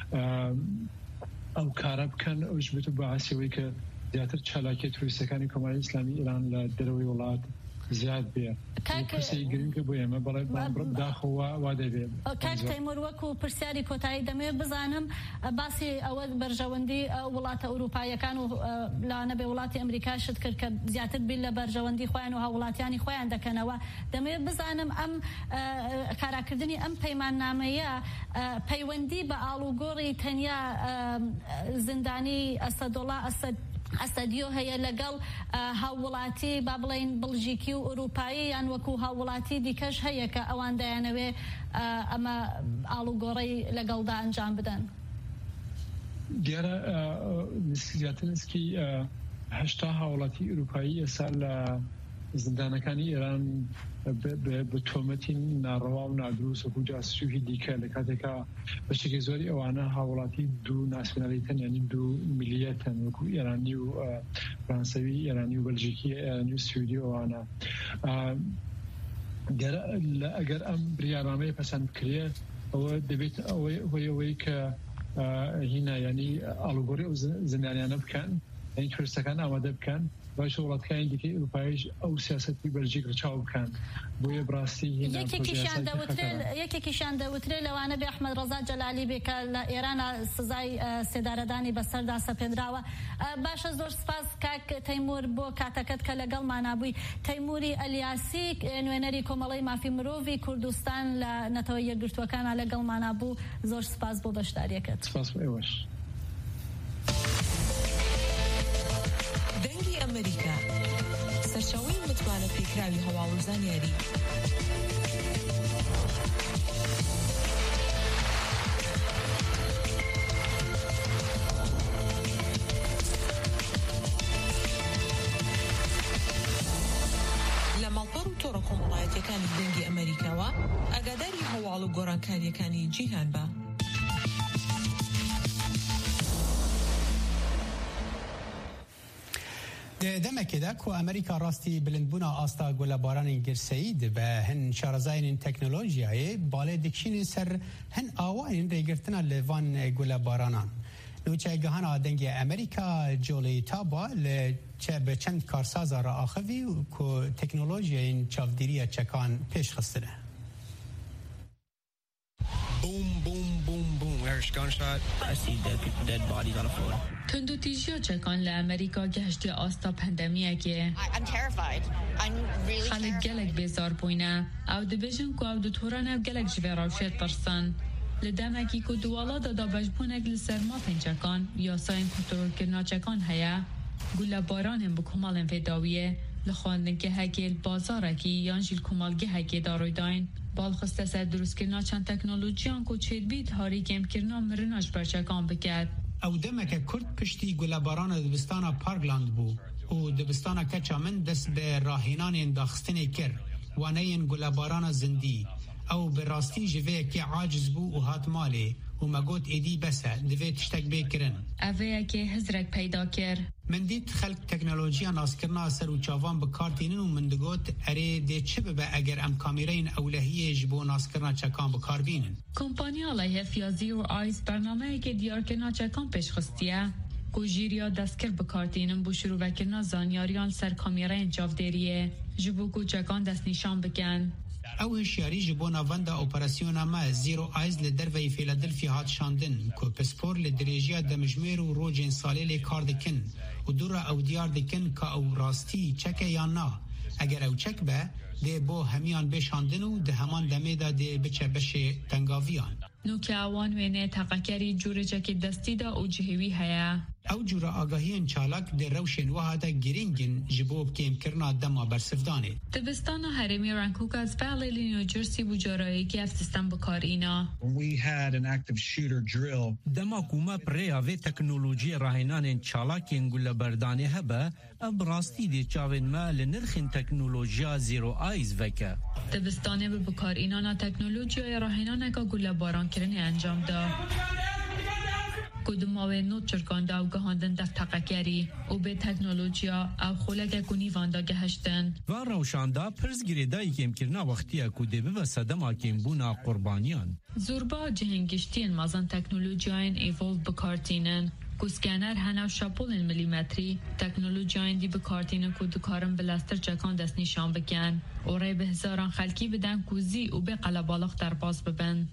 ئەو کارە بکەن ئەوش بێت بەعاسیەوەی کە زیاتر چالاکی توریستەکانی کۆمەڵی ئیسلامی ئێران لە دەرەوەی وڵات زیاد بێ پرسەی گرنگکە بۆ ئێمە بەڵێ داخەوە وا دەبێت. کاک تەیموور وەکو پرسیاری کۆتایی دەمەوێت بزانم باسی ئەوە بەرژەوەندی وڵاتە ئەوروپایەکان و لاوانە بێ وڵاتی ئەمریکا شت کرد کە زیاتر بیل لە بەرژەوەندی خۆیان و هاوڵاتیانی خۆیان دەکەنەوە دەمەوێت بزانم ئەم کاراکردنی ئەم پەیماننامەیە پەیوەندی بە ئاڵوگۆڕی تەنیا زیندانی ئەسەدوڵا ئەسەدیۆ هەیە لەگەڵ هاوڵاتی با بڵێن بڵژیکی و ئەوروپایی یان وەکو هاوڵاتی دیکەش هەیە کە ئەوان دەیانەوێ ئەمە ئاڵوگۆڕەی لەگەڵدا ئەنجام بدەن؟ دیارە زیاتر نزیکی 80 هاوڵاتی ئەوروپایی ئێستا زندانەکانی ئێران بە تۆمەتی ناڕەوا و نادروست و جاسوسیی دیکە لە کاتێکا بەشێکی زۆری ئەوانە هاوڵاتی دوو ناسیۆنالیتەن یعنی دوو میلیەتەن وەکو ئێرانی و فرانسەوی ئێرانی و بەلژیکی ئێرانی و سویدی ئەوانە ئەگەر ئەم بریارنامەیە پەسەند بکرێ ئەوە دەبێت ئەوەی کە هینا ینی ئاڵوگۆڕی ئەو زندانیانە بکەن یعنی توریستەکان ئامادە بکەن باش وڵاتەکانی دیکەی ئەوروپاییش ئەو سیاسەتی بەلژیک ڕچاو بکەن بۆیە بڕاستی یەکێکیشان دەوترێ لەوانە بێ ئەحمەد ڕەزا جەلالی بێکە لە ئێرانە سزای سێدارەدانی بەسەردا سەپێنراوە. باشە زۆر سپاس کاک تەیمور بۆ کاتەکەت کە لەگەڵمان نابووی. تەیموری ئەلیاسی نوێنەری کۆمەڵەی مافی مرۆڤی کوردستان لە نەتەوە یەکگرتووەکانە لەگەڵمان نابوو. زۆر سپاس بۆ بەشداریەکەت. سپاس بۆ ئێوەش. دەنگی ئەمریکا سەرچاوەی متمانە پێکراوی هەواڵوزان یاری لە ماڵپەڕ و تۆڕە کۆمەڵایەتیەکانی دەنگی ئەمریکاوە ئاگاداری هەواڵ و گۆڕانکاریەکانی جیهان بە. دەمەکێدا کو ئەمریکا ڕاستی بلندبوونا ئاستا گولەبارانی گرسەیی دەبە هەن شارەزایین تەکنۆلۆژیایە باڵێ دکشینی سەر هەن ئاوایین ڕێگرتنە لێڤان گولەبارانان. نوچەگەهانا دەنگی ئەمریکا جۆڵی تابا لە بە چەند کارسازە ڕائاخەوی کو تەکنۆلۆژیایین چاودێریە چەکان پێشخستنە. Boom, boom, boom, boom. We heard a gunshot. I see dead bodies on the floor. تندوتیژیا چکان لأمریکا گهشتی آستا پندمیه که I'm terrified. I'm really خالق گلک بیزار بوینه او دبیجن که او دطوران او گلک جوی راوشید ترسن لدمکی که دوالا دادا بجبونک لسرماتن چکان یا ساین کنترول کرنا چکان هیا گوله باران هم بکمال فداویه لخواندن که هکیل بازارکی یانجیل کمالگه هکی داروی داین بالخسته سر دروست کرنا چند تکنولوژیان که چید بید هاری کم کرنا مرناش برچکان بکرد. او دمک کرد پشتی گلباران دبستان پارکلاند بو و دبستان کچا من دست به راهینان انداخستنی کر وانه این گلباران زندی او به راستی جوه که عاجز بو و هات مالی و مگوت ایدی بسه دوی تشتک بکرن اوه که هزرک پیدا کر من دید خلق تکنولوژی ناسکرنا سر و چاوان بکارتینن و من دگوت اره ده چه ببه اگر ام کامیرین اولهیه جبو ناسکرنا چکان بکار بینن. کمپانی علیه فیازی و آیس برنامه که دیار کرنا چکان پیش خستیه گوجیریا دستکر بکارتینن بو شروع وکرنا زانیاریان سر کامیرین جافدریه جبو کو چکان دست نشان بکن. او هشیاری جبو ناوندا اپراسیون ما زیرو آیز لدروی فیلادلفیا هات شاندن که پسپور لدریجیا دمجمیر و روجین ساله لکار دکن و دور او دیار دکن که او راستی چکه یا نا اگر او چک به ده بو همیان بشاندن و ده همان دمه دا ده بچه بشه تنگاویان. نو که اوان وینه تقاکری جوره چک دستی دا او جهوی هیا او جورا آگاهین چالاک در روشن وحاده گرینگن جبوب کم کرنا دما برسفدانه. دبستان هرمی رانکوک از فعلی نیوجرسی بجارایی که اف سیستم بکار اینا. We had an active shooter drill. دما کوما پریا و تکنولوژی راهنان چالاکین گل بردانه هبه ابراستی دی چاون ما لنرخین تکنولوژیا زیرو آیز وکه. دبستانه بکار اینا تکنولوژی راهنان که گل باران کرنی انجام دا. کدوم آوه نوت چرکان دا و گهاندن دف تقاکری و به تکنولوژیا او خولک کنی واندا گهشتن و روشاندا پرزگیری دایی کم کرنا وقتیه کده به صدما کم بونا قربانیان زوربا جهنگشتین مازن تکنولوژیاین ایولو بکارتینن کسکنر هنو شاپولن میلیمتری تکنولوژیاین دی بکارتینن که دکارن بلستر چکان دست نشان بکن و رای به هزاران خلکی بدن کوزی و به قلبالخ در باز ببن.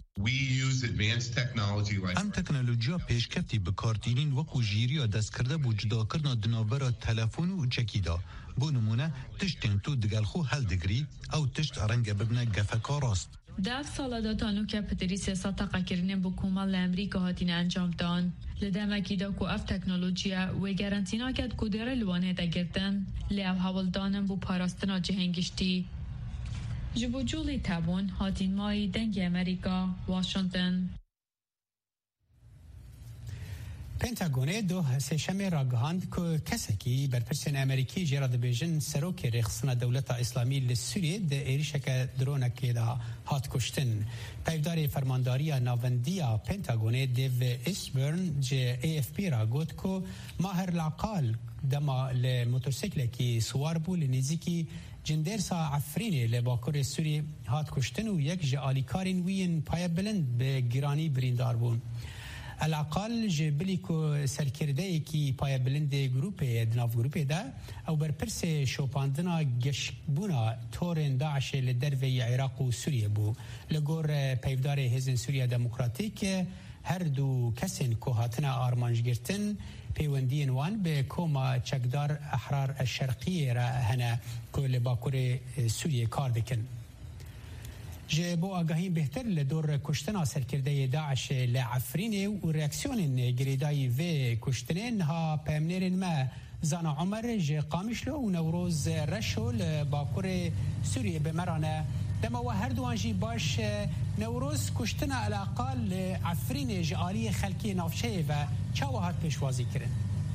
ام تکنولوژیا پیشکفتی بکارتینین وکو جیری دست کرده بو جدا کرنا دنابرا تلفون و چکیدا بو نمونه تشتین تو دگل خو هل دگری او تشت رنگ ببنه گفکا راست. دف سالا تانو که پدری سیاسات تقاکرینه بو کومال امریکا هاتین انجام دان لدمکی دا کو اف تکنولوژیا و گارانتینا کد کدره لوانه دا گردن لی او حوال دانم بو پاراستنا جهنگشتی جبو جولی تابون هاتین مای دنگ امریکا واشنطن. پنتاگون دو سهشنبه را گهاند که کسکی بر پرسین امریکی جراد بیژن سروک رخصنا دولت اسلامی لسوریه ده ایریشک درونک دا هات کشتن. پیودار فرمانداری ناوندیا پنتاگون دیو اسبرن جه AFP را گفت که ماهر العقال دما لموتورسیکل کی سوار بو لنزیکی جندرسا عفرینه لباکور سوری هات کشتن و یک جالیکارین وین پای بلند به گرانی بریندار بون. الاقل جبلی کو سرکرده کی پای بلند گروپه دناف گروپه ده او بر پرس شوپاندنا گشبونا تورن داعش لدروی عراق و سوریه بو لگور پیودار حزب سوریه دموکراتیک هر دو کسین که هاتنا آرمانج گرتن پیوندین وان به کوما چکدار احرار الشرقیه را هنه که لباکور سوریه کار دکن. جبو آگاهی بهتر لدور کشتن سرکرده داعش لعفرینه و ریاکسیون گریدای و کشتنین ها پیمنیرین ما زانا عمر جه قامشلو و نوروز رشو لباکور سوریه بمرانه دما و هر دوانجی باش نوروز کشتن الاقال عفرین جعالی خلکی نافشه و چاوهات پیشوازی کرن؟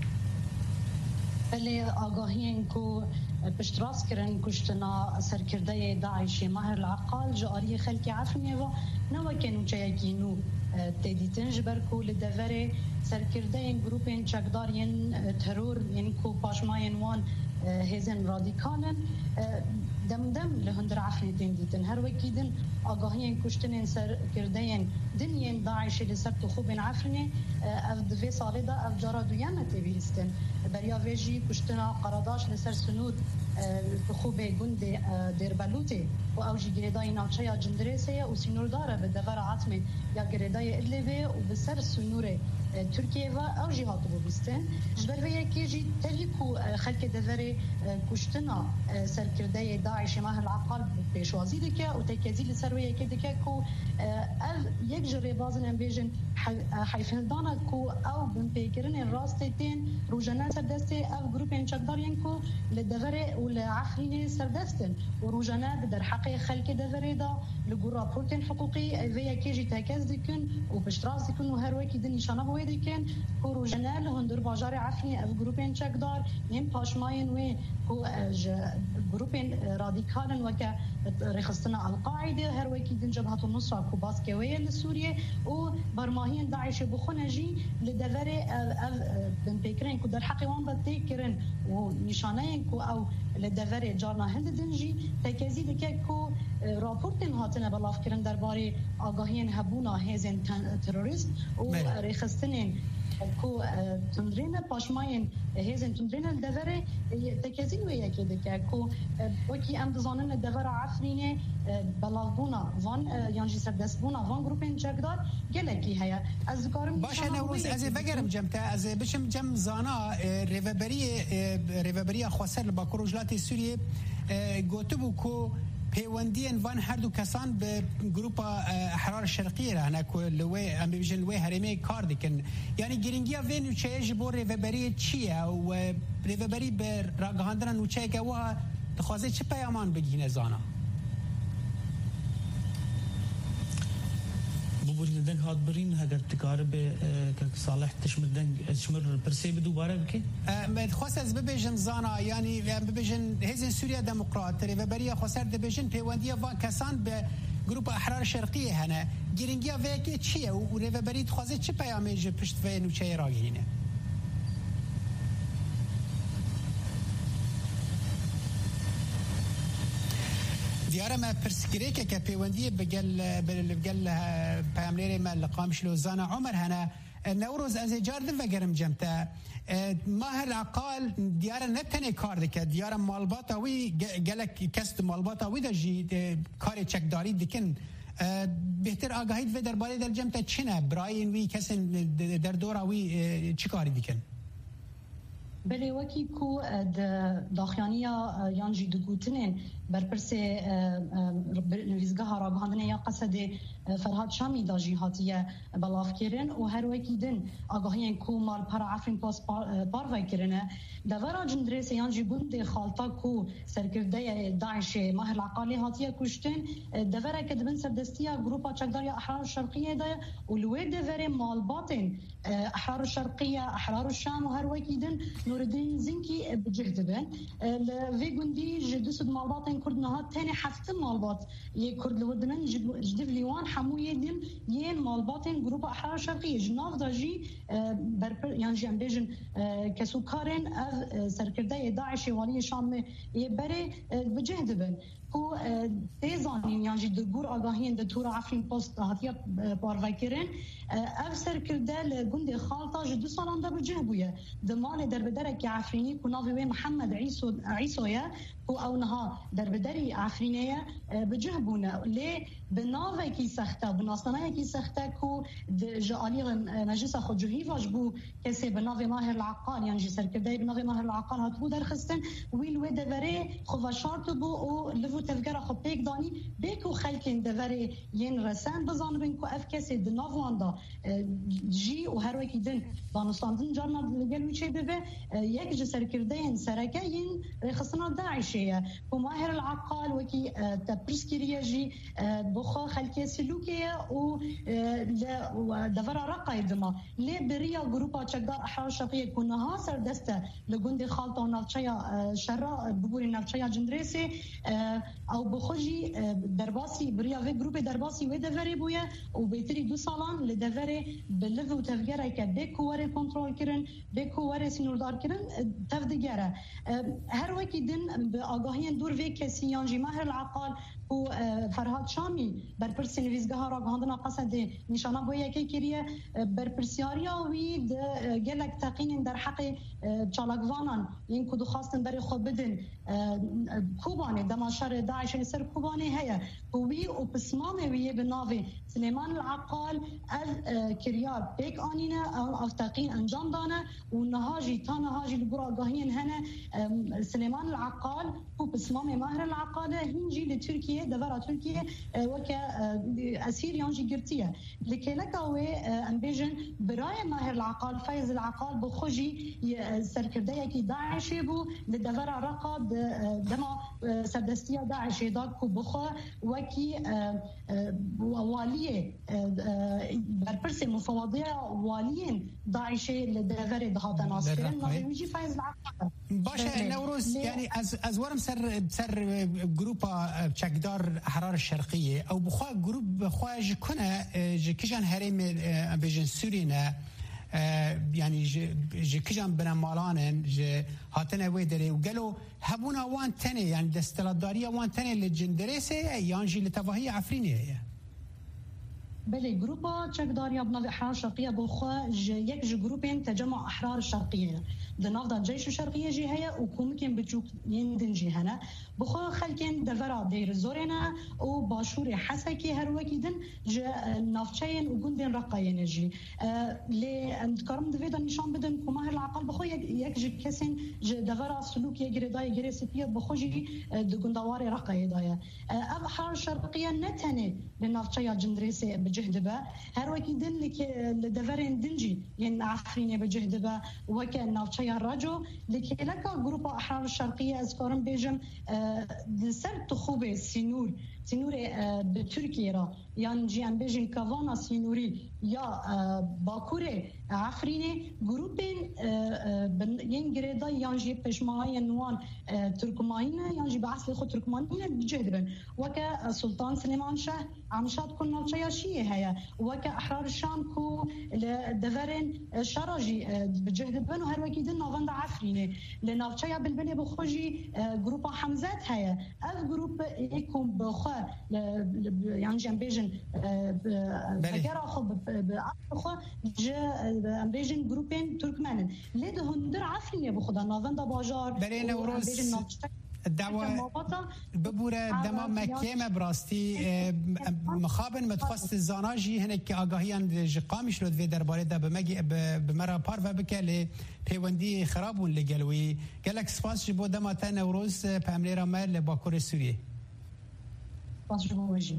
بله آگاهی انکو پشتراس کرن کشتنا سرکرده داعش ماهر العقال جعالی خلکی عفرین و نوکن چایکینو تدیتن جبرکو لدوره سرکرده این گروپین چکدارین ترور یعنی کو پاشماین وان هزن رادیکالن دم لهندر عفريتين ديتن هر وكيدن آگاهين كشتنين سر كردين دنيين داعش اللي سبتو خوبين عفرني اف دفي سالي دا اف جارا دويانا تبيستن بريا فيجي كشتنا قراداش لسر سنود خوبي گوند ديربلوتي و اوجي گريداي ناوچيا جندريسيا و سينور داره بدفر عتمي يا گريداي ادليوي و بسر سنور تركيا و اوجي هاتو بيستن جبر ويا كيجي تليكو خلق دفر كشتنا سر كرداي داعش ماه العقال بيشوازي دكا وتكازي لسرويه كدكا كو يك جري بازن امبيجن حيفندانا كو او بنبيكرن الراستين روجانا سردستي او جروبين شقدارين كو للدفر والعفرين سردستن وروجانا بدر حقي خلق دفر دا لجور رابورتين حقوقي فيا كيجي تكاز دكن وبشتراس دكن وهروكي دني شنب ويدكن كو روجانا لهندر باجار عفرين او جروبين شقدار يم باشماين وين كو جروبين راديكالن وكا رخصتنا القاعدة هروكي دن جبهة النصرة كو باسكوية لسوريا وبرماهين داعش بخنجي لدفر بن بيكرين كو در حقي وان بتكرن ونشانين كو او لدفر جارنا هند دنجي تكازي دكا كو رابورتين هاتنا بلاف كرن درباري آگاهين هبونا هزن تروريست ورخصتنين كو تندرين باشماين هزن تندرين الدفر تكازي ويا كده كو وكي ام دزانن الدفر عفرينه بلاغبونا فان يانجي سردسبونا فان جروبين جاكدار گلکی هيا از کارم باشه نوروز از وگرم جمتا از بشم جم زانا ریوبری خسر باکروجلات سوریه گوتبو کو پیوندین وان هر دو کسان به گروپ احرار الشرقیه را هناك لوی ام بیژن لوی هرمی کار دکن یعنی گرینگیا وین چه جبر ریوبری چیه و ریوبری به راگهاندن نوچه که وا تخوازه چه پیامان بگینه زانا بورين دنگ هات برين هاگر تکار به صالح تشمر دنگ تشمر پرسي بدوباره بكي خاص از ببيجن زانا يعني ببيجن هزن سوريا ديمقراط ريفبريا خسر دبيجن بيوانديا وان كسان به جروب احرار الشرقيه هنا جيرينجيا ويك تشيه و ريفبري تخوازه چه پیامج پشت و نوچه راگینه دیاره ما پرسکری که پیوندی بگل پیامنیری ما لقامش لوزانا عمر هنا نوروز از جاردن و گرم جمتا ماهر العقال دیاره نتنه کار دکه دیاره مالباتا وی گلک کست مالباتا وی دجی کار چکداری دکن بهتر آگاهید و درباره در جمتا چنه براین وی کسن در دورا وی چی کاری دکن بله وکی کو داخیانیا یانجی دگوتنین برپرس نویزگاه راگهاندنه یا قصد فرهاد شامی دا جهاتیه بلاف کرن و هر وکی دن آگاهی کو مال پرا عفرین پاس باروی کرنه دورا جندرس یانجی گند خالتا کو سرکرده داعش ماهر العقالی هاتیه کشتن دورا که دبن سردستیه گروپا چکداری احرار الشرقیه دا ولوی دور مال باطن احرار الشرقیه احرار الشام و هر وکی دن نور الدين زنكي بجهدبن في جندي جدسد مالباطن كرد نهات تاني حفت مالباط لكرد لودنن جدف ليوان حمو يدن ين مالباطن جروب احرار شرقيه جناف داجي يعني جي امبيجن كسوكارن سركرده داعش والي شام يبري بجهدبن کو تیزانی یعنی دگور آگاهی دکتر عفرین پست هاتیه باروکرین افسر کرده لگند خالتا جدو سالان ده بجه بویه دمان در بدره که عفرینی کناوی محمد عیسویه او نها در بدری عفرینیه بجه بونه لی بناوه کی سخته بناسنه کی سخته کو جالی مجلس خود جهی واج بو کسی بناوه ماهر العقال یعنی سر کرده بناوه ماهر العقال هات بو در خستن ویل و دوره خواشارت بو او لفو تفکر خو پیک دانی بیکو خلکین دوره ین رسن بزانبن کو اف کسی دناواندا جی و هر وکی دن دانستاندن جارنا لگل ویچه ببه یک جسر کرده این سرکه ین خستنا داعشیه و ماهر العقال وکی تبرسکریه جی بخوا خلکی سلوکیه و دوره رقای دما لی بریا گروپا چکدار احرار شرقیه کنها سر دسته لگند خالتا و نفچه شرا ببوری نفچه جندرسه او بخوجی درباسی بریا و گروپ درباسی و دوره بویه و بیتری 2 سالان لدوره بلف و تفگره که بکواره کنترل کرن بکواره سینوردار کرن تفدگره هر وکی دن به آگاهی دور و کسی یانجی ماهر العقال و فرهاد شامی برپرسی نویزگاه را گهاندنا قصد نشانه بویه که کریه برپرسیاریا وی گلک تقین در حق چالاگوانان این کدو خواستن بری خود بدن کوبانه دماشار داعش سر کوبانه هيا وی او پسمانه وی بناوی سلیمان العقال از کریار بیک آنینه او تقین انجام دانه و نهاجی تا نهاجی لگور آگاهین هنه سلیمان العقال او پسمانه ماهر العقال هنجی لترکیه دورا ترکیه وکا اسیر یانجی گرتیه لکلکاوی امبیجن برای ماهر العقال فیض العقال بخوجی سرکرده یکی داعشی بو لدورا رقا دما سردستیا داعشی دا کو بخوا وکی والیه برپرس مفوضیه والیین داعشی لدور دهات ناصرین نویجی فیض العقال باشه نوروز یعنی از ورم سر گروپا چکدار احرار الشرقیه او بخوا گروپ بخوا جکنه جکشان هرم بجن سورینه يعني جكجان بنا مالان هاتنا ويدري وقالوا هبونا وان تاني يعني دستلداريه وان تاني للجندريسه يعني جي لتفاهيه عفرينيه بله جروبا چکداریا بناو احرار الشرقيه بخوا یک جروبين تجمع احرار الشرقيه دنافدا الجيش الشرقيه جي هي وكومكن بتشوك يندن جي هنا بخوا خلكن دفرا دير زورنا او باشور حسكي هر وكيدن نافچين وجندن رقاين جي لي اندكرم دفيدا نشان بدن كماهر العقل بخوا یک كسن دفرا سلوك يجري جريسيتيه بخوا جي دغندوار رقاي دايا احرار الشرقيه نتنه لنافچيا جندريسه بجهدبه هر وكيدن لك لدفرين دنجي ين عفرين بجهدبه وكان نافچيا راجو لك لك جروب احرار الشرقيه اذكرم بيجم سر تخوبه سينور بتركيا را يعني جي ام بيجن كافانا سينوري يا باكوري عفريني جروبين ينجريدا يانجي بشماعي نوان تركمانينا يانجي بعث خود تركمانينا بجهدبن وكا سلطان سليمان شاه عمشات كنا شيء شيء هيا وكا احرار الشام كو دفرين شراجي بجهدبن وهر وكيدن نافند عفريني لنافشيا بالبلي بخوجي جروب حمزات هيا اف جروب يكون بخو يعني جنبيجن بقرا خو بخو امبيجن جروبين تركمان لده هندر عفريني بخدا نافند باجار برين وروز دعوة ببورة دما مكيمة براستي مخابن متخصص زاناجي هناك آگاهیان جقامش لود في درباره ده بمرا پار و بکله پیوندی خرابون لگلوی گلک سپاس جبو دما تا نوروز پاملی رامر لباکور سوریه سپاس جبو وجی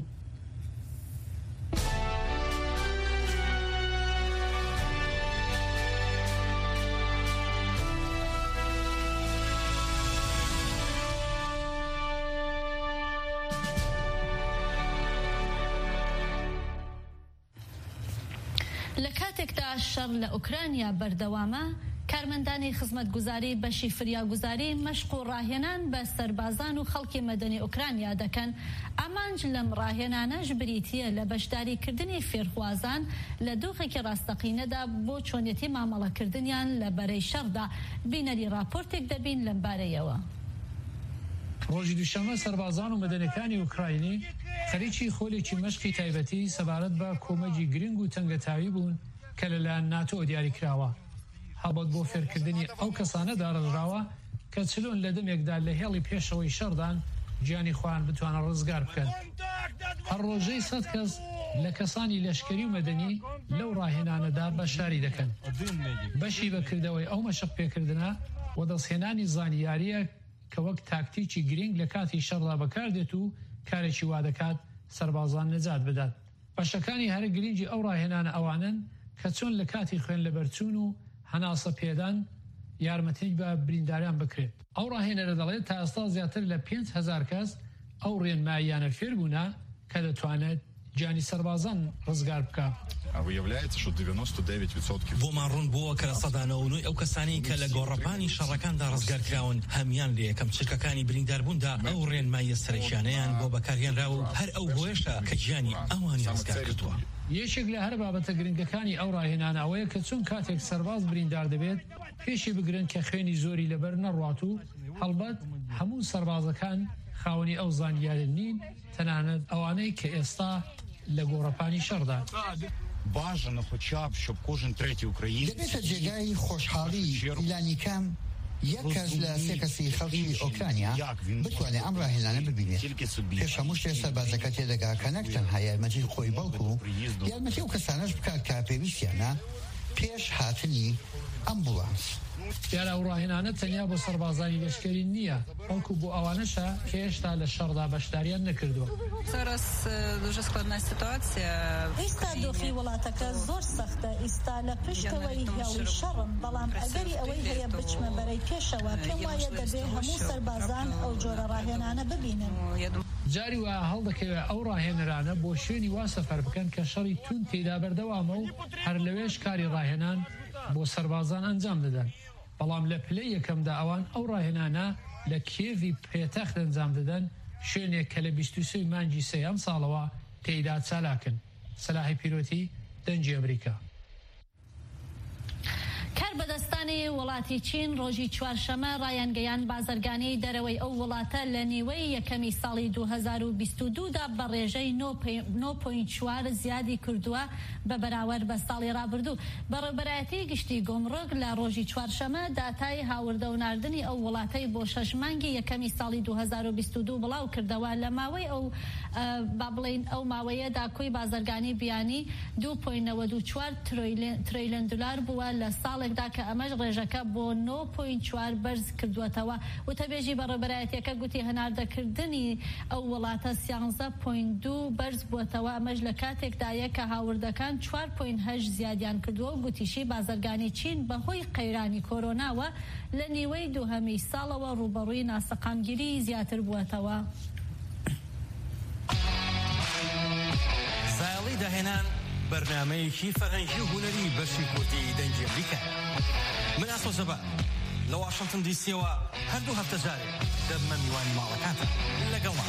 لکاتێکدا شەڕ لە ئوکرانیا بەردەوامە کارمەندانی خزمەتگوزاری بەشی فریاگوزاری مەشق و ڕاهێنان بە سەربازان و خەڵکی مەدەنی ئوکرانیا دەکەن. ئامانج لەم ڕاهێنانەش بریتیە لە بەشداریکردنی فێرخوازان لە دۆخێکی ڕاستەقینەدا بۆ چۆنیەتی مامەڵەکردنیان لە بەرەی شەڕدا. بینەری راپۆرتێک دەبین لەم بارەیەوە. ڕۆژی دووشەمە سەربازان و مەدەنیەکانی ئوکراینی خەریکی خۆلێکی مەشقی تایبەتی سەبارەت بە کۆمەجی گرنگ و تەنگەتاوی بوون کە لەلایەن ناتۆ دیاری کراوە. هەبەت بۆ فێرکردنی ئەو کەسانەدا ڕژراوە کە چلۆن لە دەمێکدا لە هێڵی پێشەوەی شەردان گیانی خۆیان بتوانە ڕزگار بکەن. هەر ڕۆژەی 100 کەس لە کەسانی لەشکری و مەدەنی لەو ڕاهێنانەدا بەشداری دەکەن. بەشی بەکردەوەی ئەو مەشق پێکردنە و دەستهێنانی زانیاریە کە وەک تاکتیکی گرنگ لە کاتی شەڕدا بەکاردێت و کارێکی وا دەکات سەربازان نەجات بدات. بەشەکانی هەرە گرنگی ئەو ڕاهێنانە ئەوانن کە چۆن لە کاتی خوێن لەبەرچوون و هەناسە پێدان یارمەتیک بە برینداریان بکرێت. ئەو ڕاهێنەرە دەڵێت تا ئێستا زیاتر لە 5,000 کەس ئەو ڕێنماییانە فێر بوونا کە دەتوانێت جانی سەربازان ڕزگار بکە. بۆمان ڕوون بووە کە لە سەدانەوەی ئەو کەسانی کە لە گۆڕەپانی شەڕەکاندا ڕزگارکراون هەمیان لە یەکەم چرکەکانی برینداربووندا ئەو ڕێنماییە سەرەکیانەیان بۆ بەکارهێنرا و هەر ئەو هۆیشە کە گیانی ئەوانی ڕزگار کردووە. یەکێک لە هەر بابەتە گرنگەکانی ئەو ڕاهێنانە ئەوەیە کە چون کاتێک سەرباز بریندار دەبێت پێشی بگرن کە خوێنی زۆری لەبەر نەڕوات و هەڵبەت هەموو سەربازەکان خاوەنی ئەو زانیارە نین تەنانەت ئەوانەی کە ئێستا لە گۆڕەپانی شەڕدا. Бажано хоча б, щоб кожен третій українець... دەبێتە جێگای خۆشحاڵی لانی کەم یەک کەس لە سێ کەسی خەڵکی ئۆکرانیا بتوانێت ئەم ڕاهێنانە ببینێت. پێش هەموو شتێ سەربازەکە تێدەگا کە نەک تەنها یارمەتی خۆی بەڵکو یارمەتی ئەو کەسانەش بکات کە پێویستیانە پێش هاتنی ئەمبوڵانس. دیارە ئەو ڕاهێنانە تەنیا بۆ سەربازانی لەشکری نییە بەڵکو بۆ ئەوانەشە کە هێشتا لە شەڕدا بەشداریان نەکردووە. ئێستا دۆخی وڵاتەکە زۆر سەختە. ئێستا لە پشتەوەی هێڵی شەڕم بەڵام ئەگەری ئەوەی هەیە بچمە بەرەی پێشەوە پێم وایە دەبێ هەموو سەربازان ئەو جۆرە ڕاهێنانە ببینن. جاری وە هەڵدەکەوێت ئەو ڕاهێنەرانە بۆ شوێنی وا سەفەر بکەن کە شەڕی تون تێدا بەردەوامە و هەر لەوێش کاری ڕاهێنان بۆ سەربازان ئەنجام دەدەن. بەڵام لە پلەی یەکەمدا ئەوان ئەو ڕاهێنانە لە کێوی پێتەخت ئەنجام دەدەن شوێنێک کە لە 23 مانگی سەیام ساڵەوە تێیدا چالاکن. سەلاحی پیرۆتی دەنجی ئەمریکا. کار بەدەستانی وڵاتی چین ڕۆژی چوارشەمە ڕایانگەیان بازرگانی دەرەوەی ئەو وڵاتە لە نیوەی یەکەمی ساڵی 2022دا بە ڕێژەی 9.4 زیادی کردووە بە بەراورد بە ساڵی ڕابردوو. بەڕێبەرایەتی گشتی گۆمڕۆک لە ڕۆژی چوارشەمە داتای هاوردە و ناردنی ئەو وڵاتەی بۆ 6 مانگی یەکەمی ساڵی 2022 بڵاو کردەوە. لە ماوەی ئەو با بڵین ئەو ماوەیەدا کۆی بازرگانی بیانی 2.94 تریلیۆن دلار بووە لە ساڵێکدا کە ئەمەش ڕێژەکە بۆ 9.4 بەرز کردووەتەوە. وتەبێژی بەڕێبەرایەتیەکە گوتی هەناردەکردنی ئەو وڵاتە 13.2 بەرز بووەتەوە. ئەمەش لە کاتێکدایە کە هاوردەکان 4.8 زیادیان کردووە و گوتیشی بازرگانی چین بەهۆی قەیرانی کۆرۆناوە لە نیوەی دووهەمی ساڵەوە ڕوبەڕووی ناسەقامگیری زیاتر بووەتەوە. ساڵی داهێنان بەرنامەیەکی فەرهەنگی و هونەری بەشی کوردی دەنگی ئەمریکا. من ئاسۆ زەبا لە واشنگتن دیسیەوە هەردوو هەفتە جارێ دەبمە میوانی ماڵەکاتە لەگەڵا.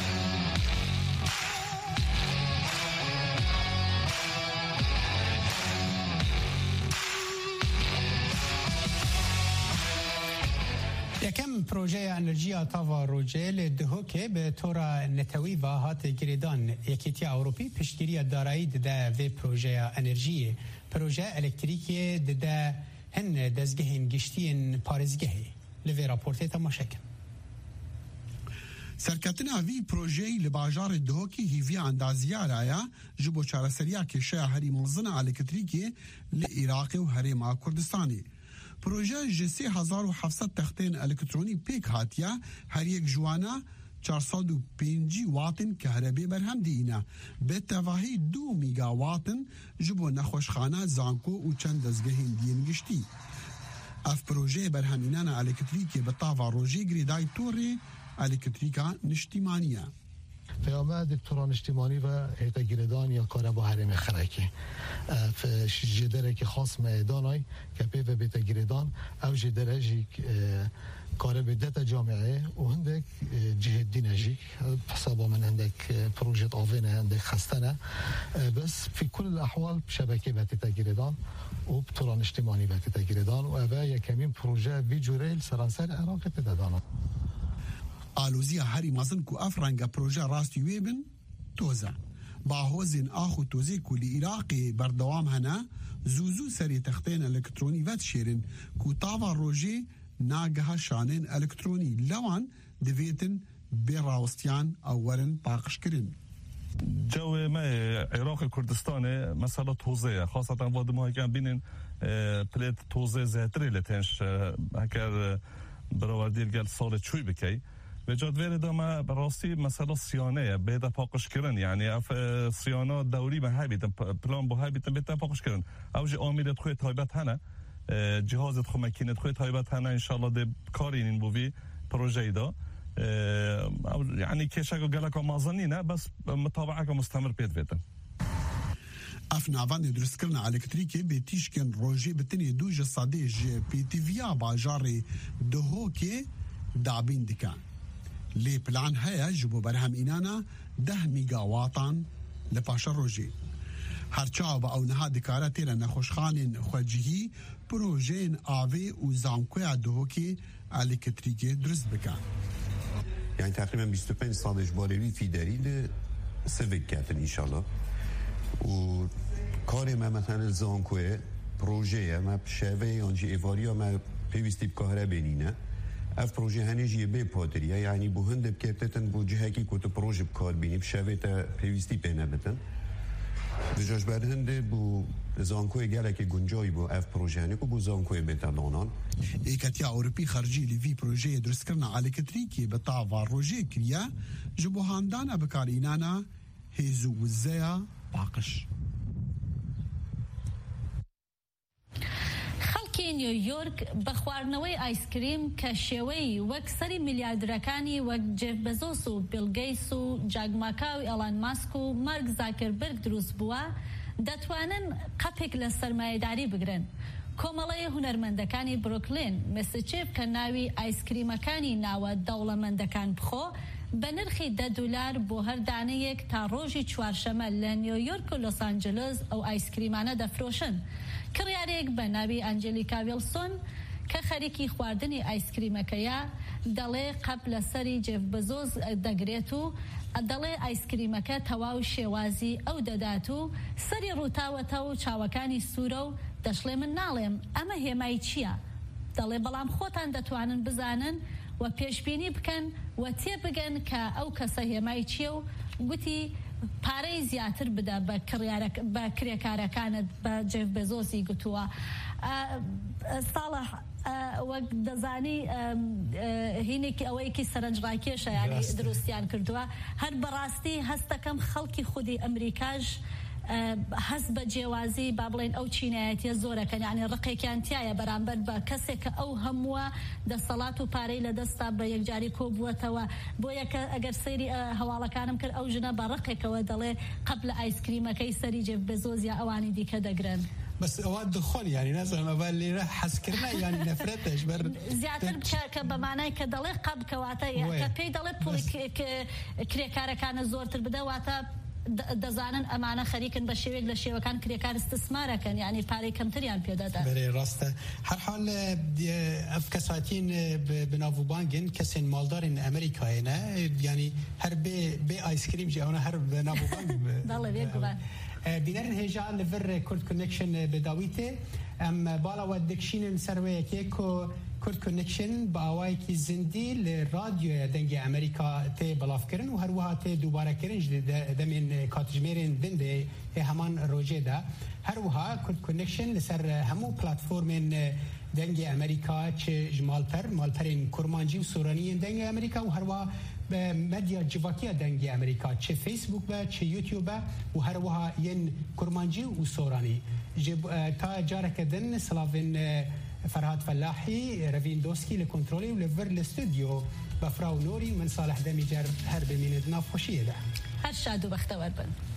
یەکەم پرۆژەیە ئەنرژیا تاوا ڕۆژێ لە دهۆکێ بە تۆرە نەتەوی بە هاتە گرێدان یەکێتیە ئەوروپی پشتگیریە دارایی دەدە vê پرۆژەیە ئەنرژیە پرۆژە ئەلکتریکیە دەدە هەن دەستگەهێن گشتیên پارێزگەهێ لە vê راپۆرتێ تەماشەکەن. سرکتنا وی پروژه‌ای لباجار دهوکی هیوی اندازیار آیا جبو چارەسەریا کێشەیە هەری مڵزنە ئەلکتریکی لە عێراق و هەرێما کوردستانی. پروژه ji 3700 textên elektroní pêk hatiye her yek jwana 405 watin kehrebê berhem dîne bi tevahî 2 megawatin ji bo nexweşxane zanko û çend dezgehên diyên giştî. Ev projeyê berhemînana elektrîkê bi tava rojê girêdayê torê elektrîka niştîmaniye. پیامد دکتران اجتماعی و هیئت گردان یا کار با حریم خرکی جدره که خاص میدانای که پی و بیت گردان او جدره جی کار بدت جامعه و هندک جهد دینجی حسابا من هندک پروژه آوینه هندک خستنه بس في كل الاحوال شبکه بیت گردان و دکتران اجتماعی بیت گردان و اوه یکمین پروژه وی جوریل سرانسر عراق تدانه آلوزی هری مازن کو اف رنگ پروژه راستی ویبن توزه با هوزن آخو توزه کلی عراقی بردوام هنه زوزو سری تختین الکترونی وات شیرن کو تاوا روژه ناگه شانین الکترونی لوان دویتن براوستیان اورن پاقش کرن. جو ما عراق كردستان مسألة توزيع خاصة بعد ما كان بين بلاد توزيع زهتري لتنش هكر برواردير قال صارت شوي بكي بجد وارد ما براسي مسألة صيانة بيدا باقش كرن يعني اف صيانة دوري ما هاي بيتم بلان بو هاي بيتم بيتا باقش كرن او جي آميرة خوي تايبت هنا جهاز خو ماكينة خوي تايبت هنا ان شاء الله دي بكارين بوفي بروجي دا يعني كيشاكو قالك مازنينه بس متابعه مستمر بيت فيتن اف ناوان درسکرنا الکتریکی به تیشکن روژه بتنی دوج صادیج پی تی ویا باجار دهوکی دابین دکان لی پلان هیا جبو برهم اینانا 10 میگاواتان لپاشا روژه هرچا با او نها دکاره تیره نخوشخانین خوجهی پروژین آوی و زانکویا دهوکی الکتریکی درست بکن يعني تقريبا 25 سال اجباري في دليل سيفيك كاتن ان شاء الله وكاري ما مثلا زانكوي بروجي ما بشافي اونجي ايفاريا ما بيستيب كهربائينا اف بروجي هنيجي بي بودريا يعني بو هند بكتتن بو جهكي كوت بروجي بكاربيني بشافي تا بيستي بينابتن بجاش بعد هند بو زانکوی گلک گنجایی بو اف پروژه هنی بو زانکوی بتدانان ایکتیا اوروپی خارجی لیوی پروژه درست کرنا الکتریکی به تاوا روژه کریا جبو هاندانا بکارینانا هیزو وزیا باقش خەڵکی نیویۆرک بە خواردنەوەی ئایسکریم کە شێوەی وەک سەری میلیاردەرەکانی وەک جێف بەزۆس و بیل گەیتس و جاک ماکاو ئێلان ماسک و مارک زاکربرگ دروست بووە دەتوانن قەپێک لە سەرمایەداری بگرن. کۆمەڵەی هونەرمەندەکانی بروکلین مەسەچێف کە ناوی ئایسکریمەکانی ناوە دەوڵەمەندەکان بخۆ بە نرخی $10 بۆ هەر دانەیەک تا ڕۆژی چوارشەمە لە نیویۆرک و لۆس ئانجلس ئەو ئایسکریمانە دەفرۆشن. کڕیارێک بە ناوی ئەنجلیکا ویلسۆن کە خەریکی خواردنی ئایسکریمەکەیە دەڵێ قەپ لە سەری جێف بەزۆس دەگرێت و دەڵێ ئایسکریمەکە تەواو شێوازی ئەو دەدات و سەری ڕووتاوەتە و چاوەکانی سوورە و دەشڵێ من ناڵێم ئەمە هێمای چییە؟ دەڵێ بەڵام خۆتان دەتوانن بزانن و پێشبینی بکەن و تێبگەن کە ئەو کەسە هێمای چییە و گوتی پارەی زیاتر بدە بە کرێکارەکانت بە جێف بەزۆسی گوتووە. ساڵح وەک دەزانی هینێکی ئەوەیەکی سەرنجڕاکێشە یانی دروستیان کردووە هەر بەڕاستی هەستەکەم خەڵکی خودی ئەمریکاش هەست بە جێوازی با بڵێن ئەو چینایەتیە زۆرەکەن یعنی ڕقێکیان تایە بەرامبەر بە کەسێک کە ئەو هەمووە دەسەڵات و پارەی لە دەستا بە یەکجاری کۆبووەتەوە بۆیە کە ئەگەر سەیری هەواڵەکانم کرد ئەو ژنە بە ڕقێکەوە دەڵێ قەپ لە ئایسکریمەکەی سەری جێف بەزۆس یا ئەوانی دیکە دەگرن. بس اواد دخول يعني نازل مبالي راح حسكرنا يعني نفرتش بر زياتر كبماناي كدلي قب كواتا كبي دلي بولي كريكارا كان زورتر بدا واتا دەزانن ئەمانە خەریکن بە شێوێک لە شێوەکان کرێکار استثمارەکەن یعنی پارەی کەمتریان پێدەدات. بەێ ڕاستە هەرحال ئەف کەساتین بناوبانگن کەسێن ماڵدارین ئەمریکایەنە ینی هەر بێ ئایسکریم جی ئەوە هەر بناوبانگ بەڵێ بێ گوڵان بینەرن هێژان لەڤەر کورد کۆنێکشن بەداویتێ ام بالا ودکشین سروی که کرد کنکشن با آوایی که زندی لرادیو دنگ امریکا تی بلاف کرن و هر وها تی دوباره کرن دمین کاتجمیرین دنده همان روژه ده هر وها کرد کنکشن لسر همو پلاتفورمین دنگ امریکا چه مالپرین کرمانجی و سورانی دنگ امریکا و هر وها مدیا جواکی دنگ امریکا چه فیسبوک با چه یوتیوب با و هر وها ین کرمانجی و سورانی تا جارک دن سلاوین فرهاد فلاحي رفين دوسكي لكنترولي ولفر الاستوديو بفراو نوري من صالح دميجر هرب من ناف خوشيه ده هر شاد و بختور بن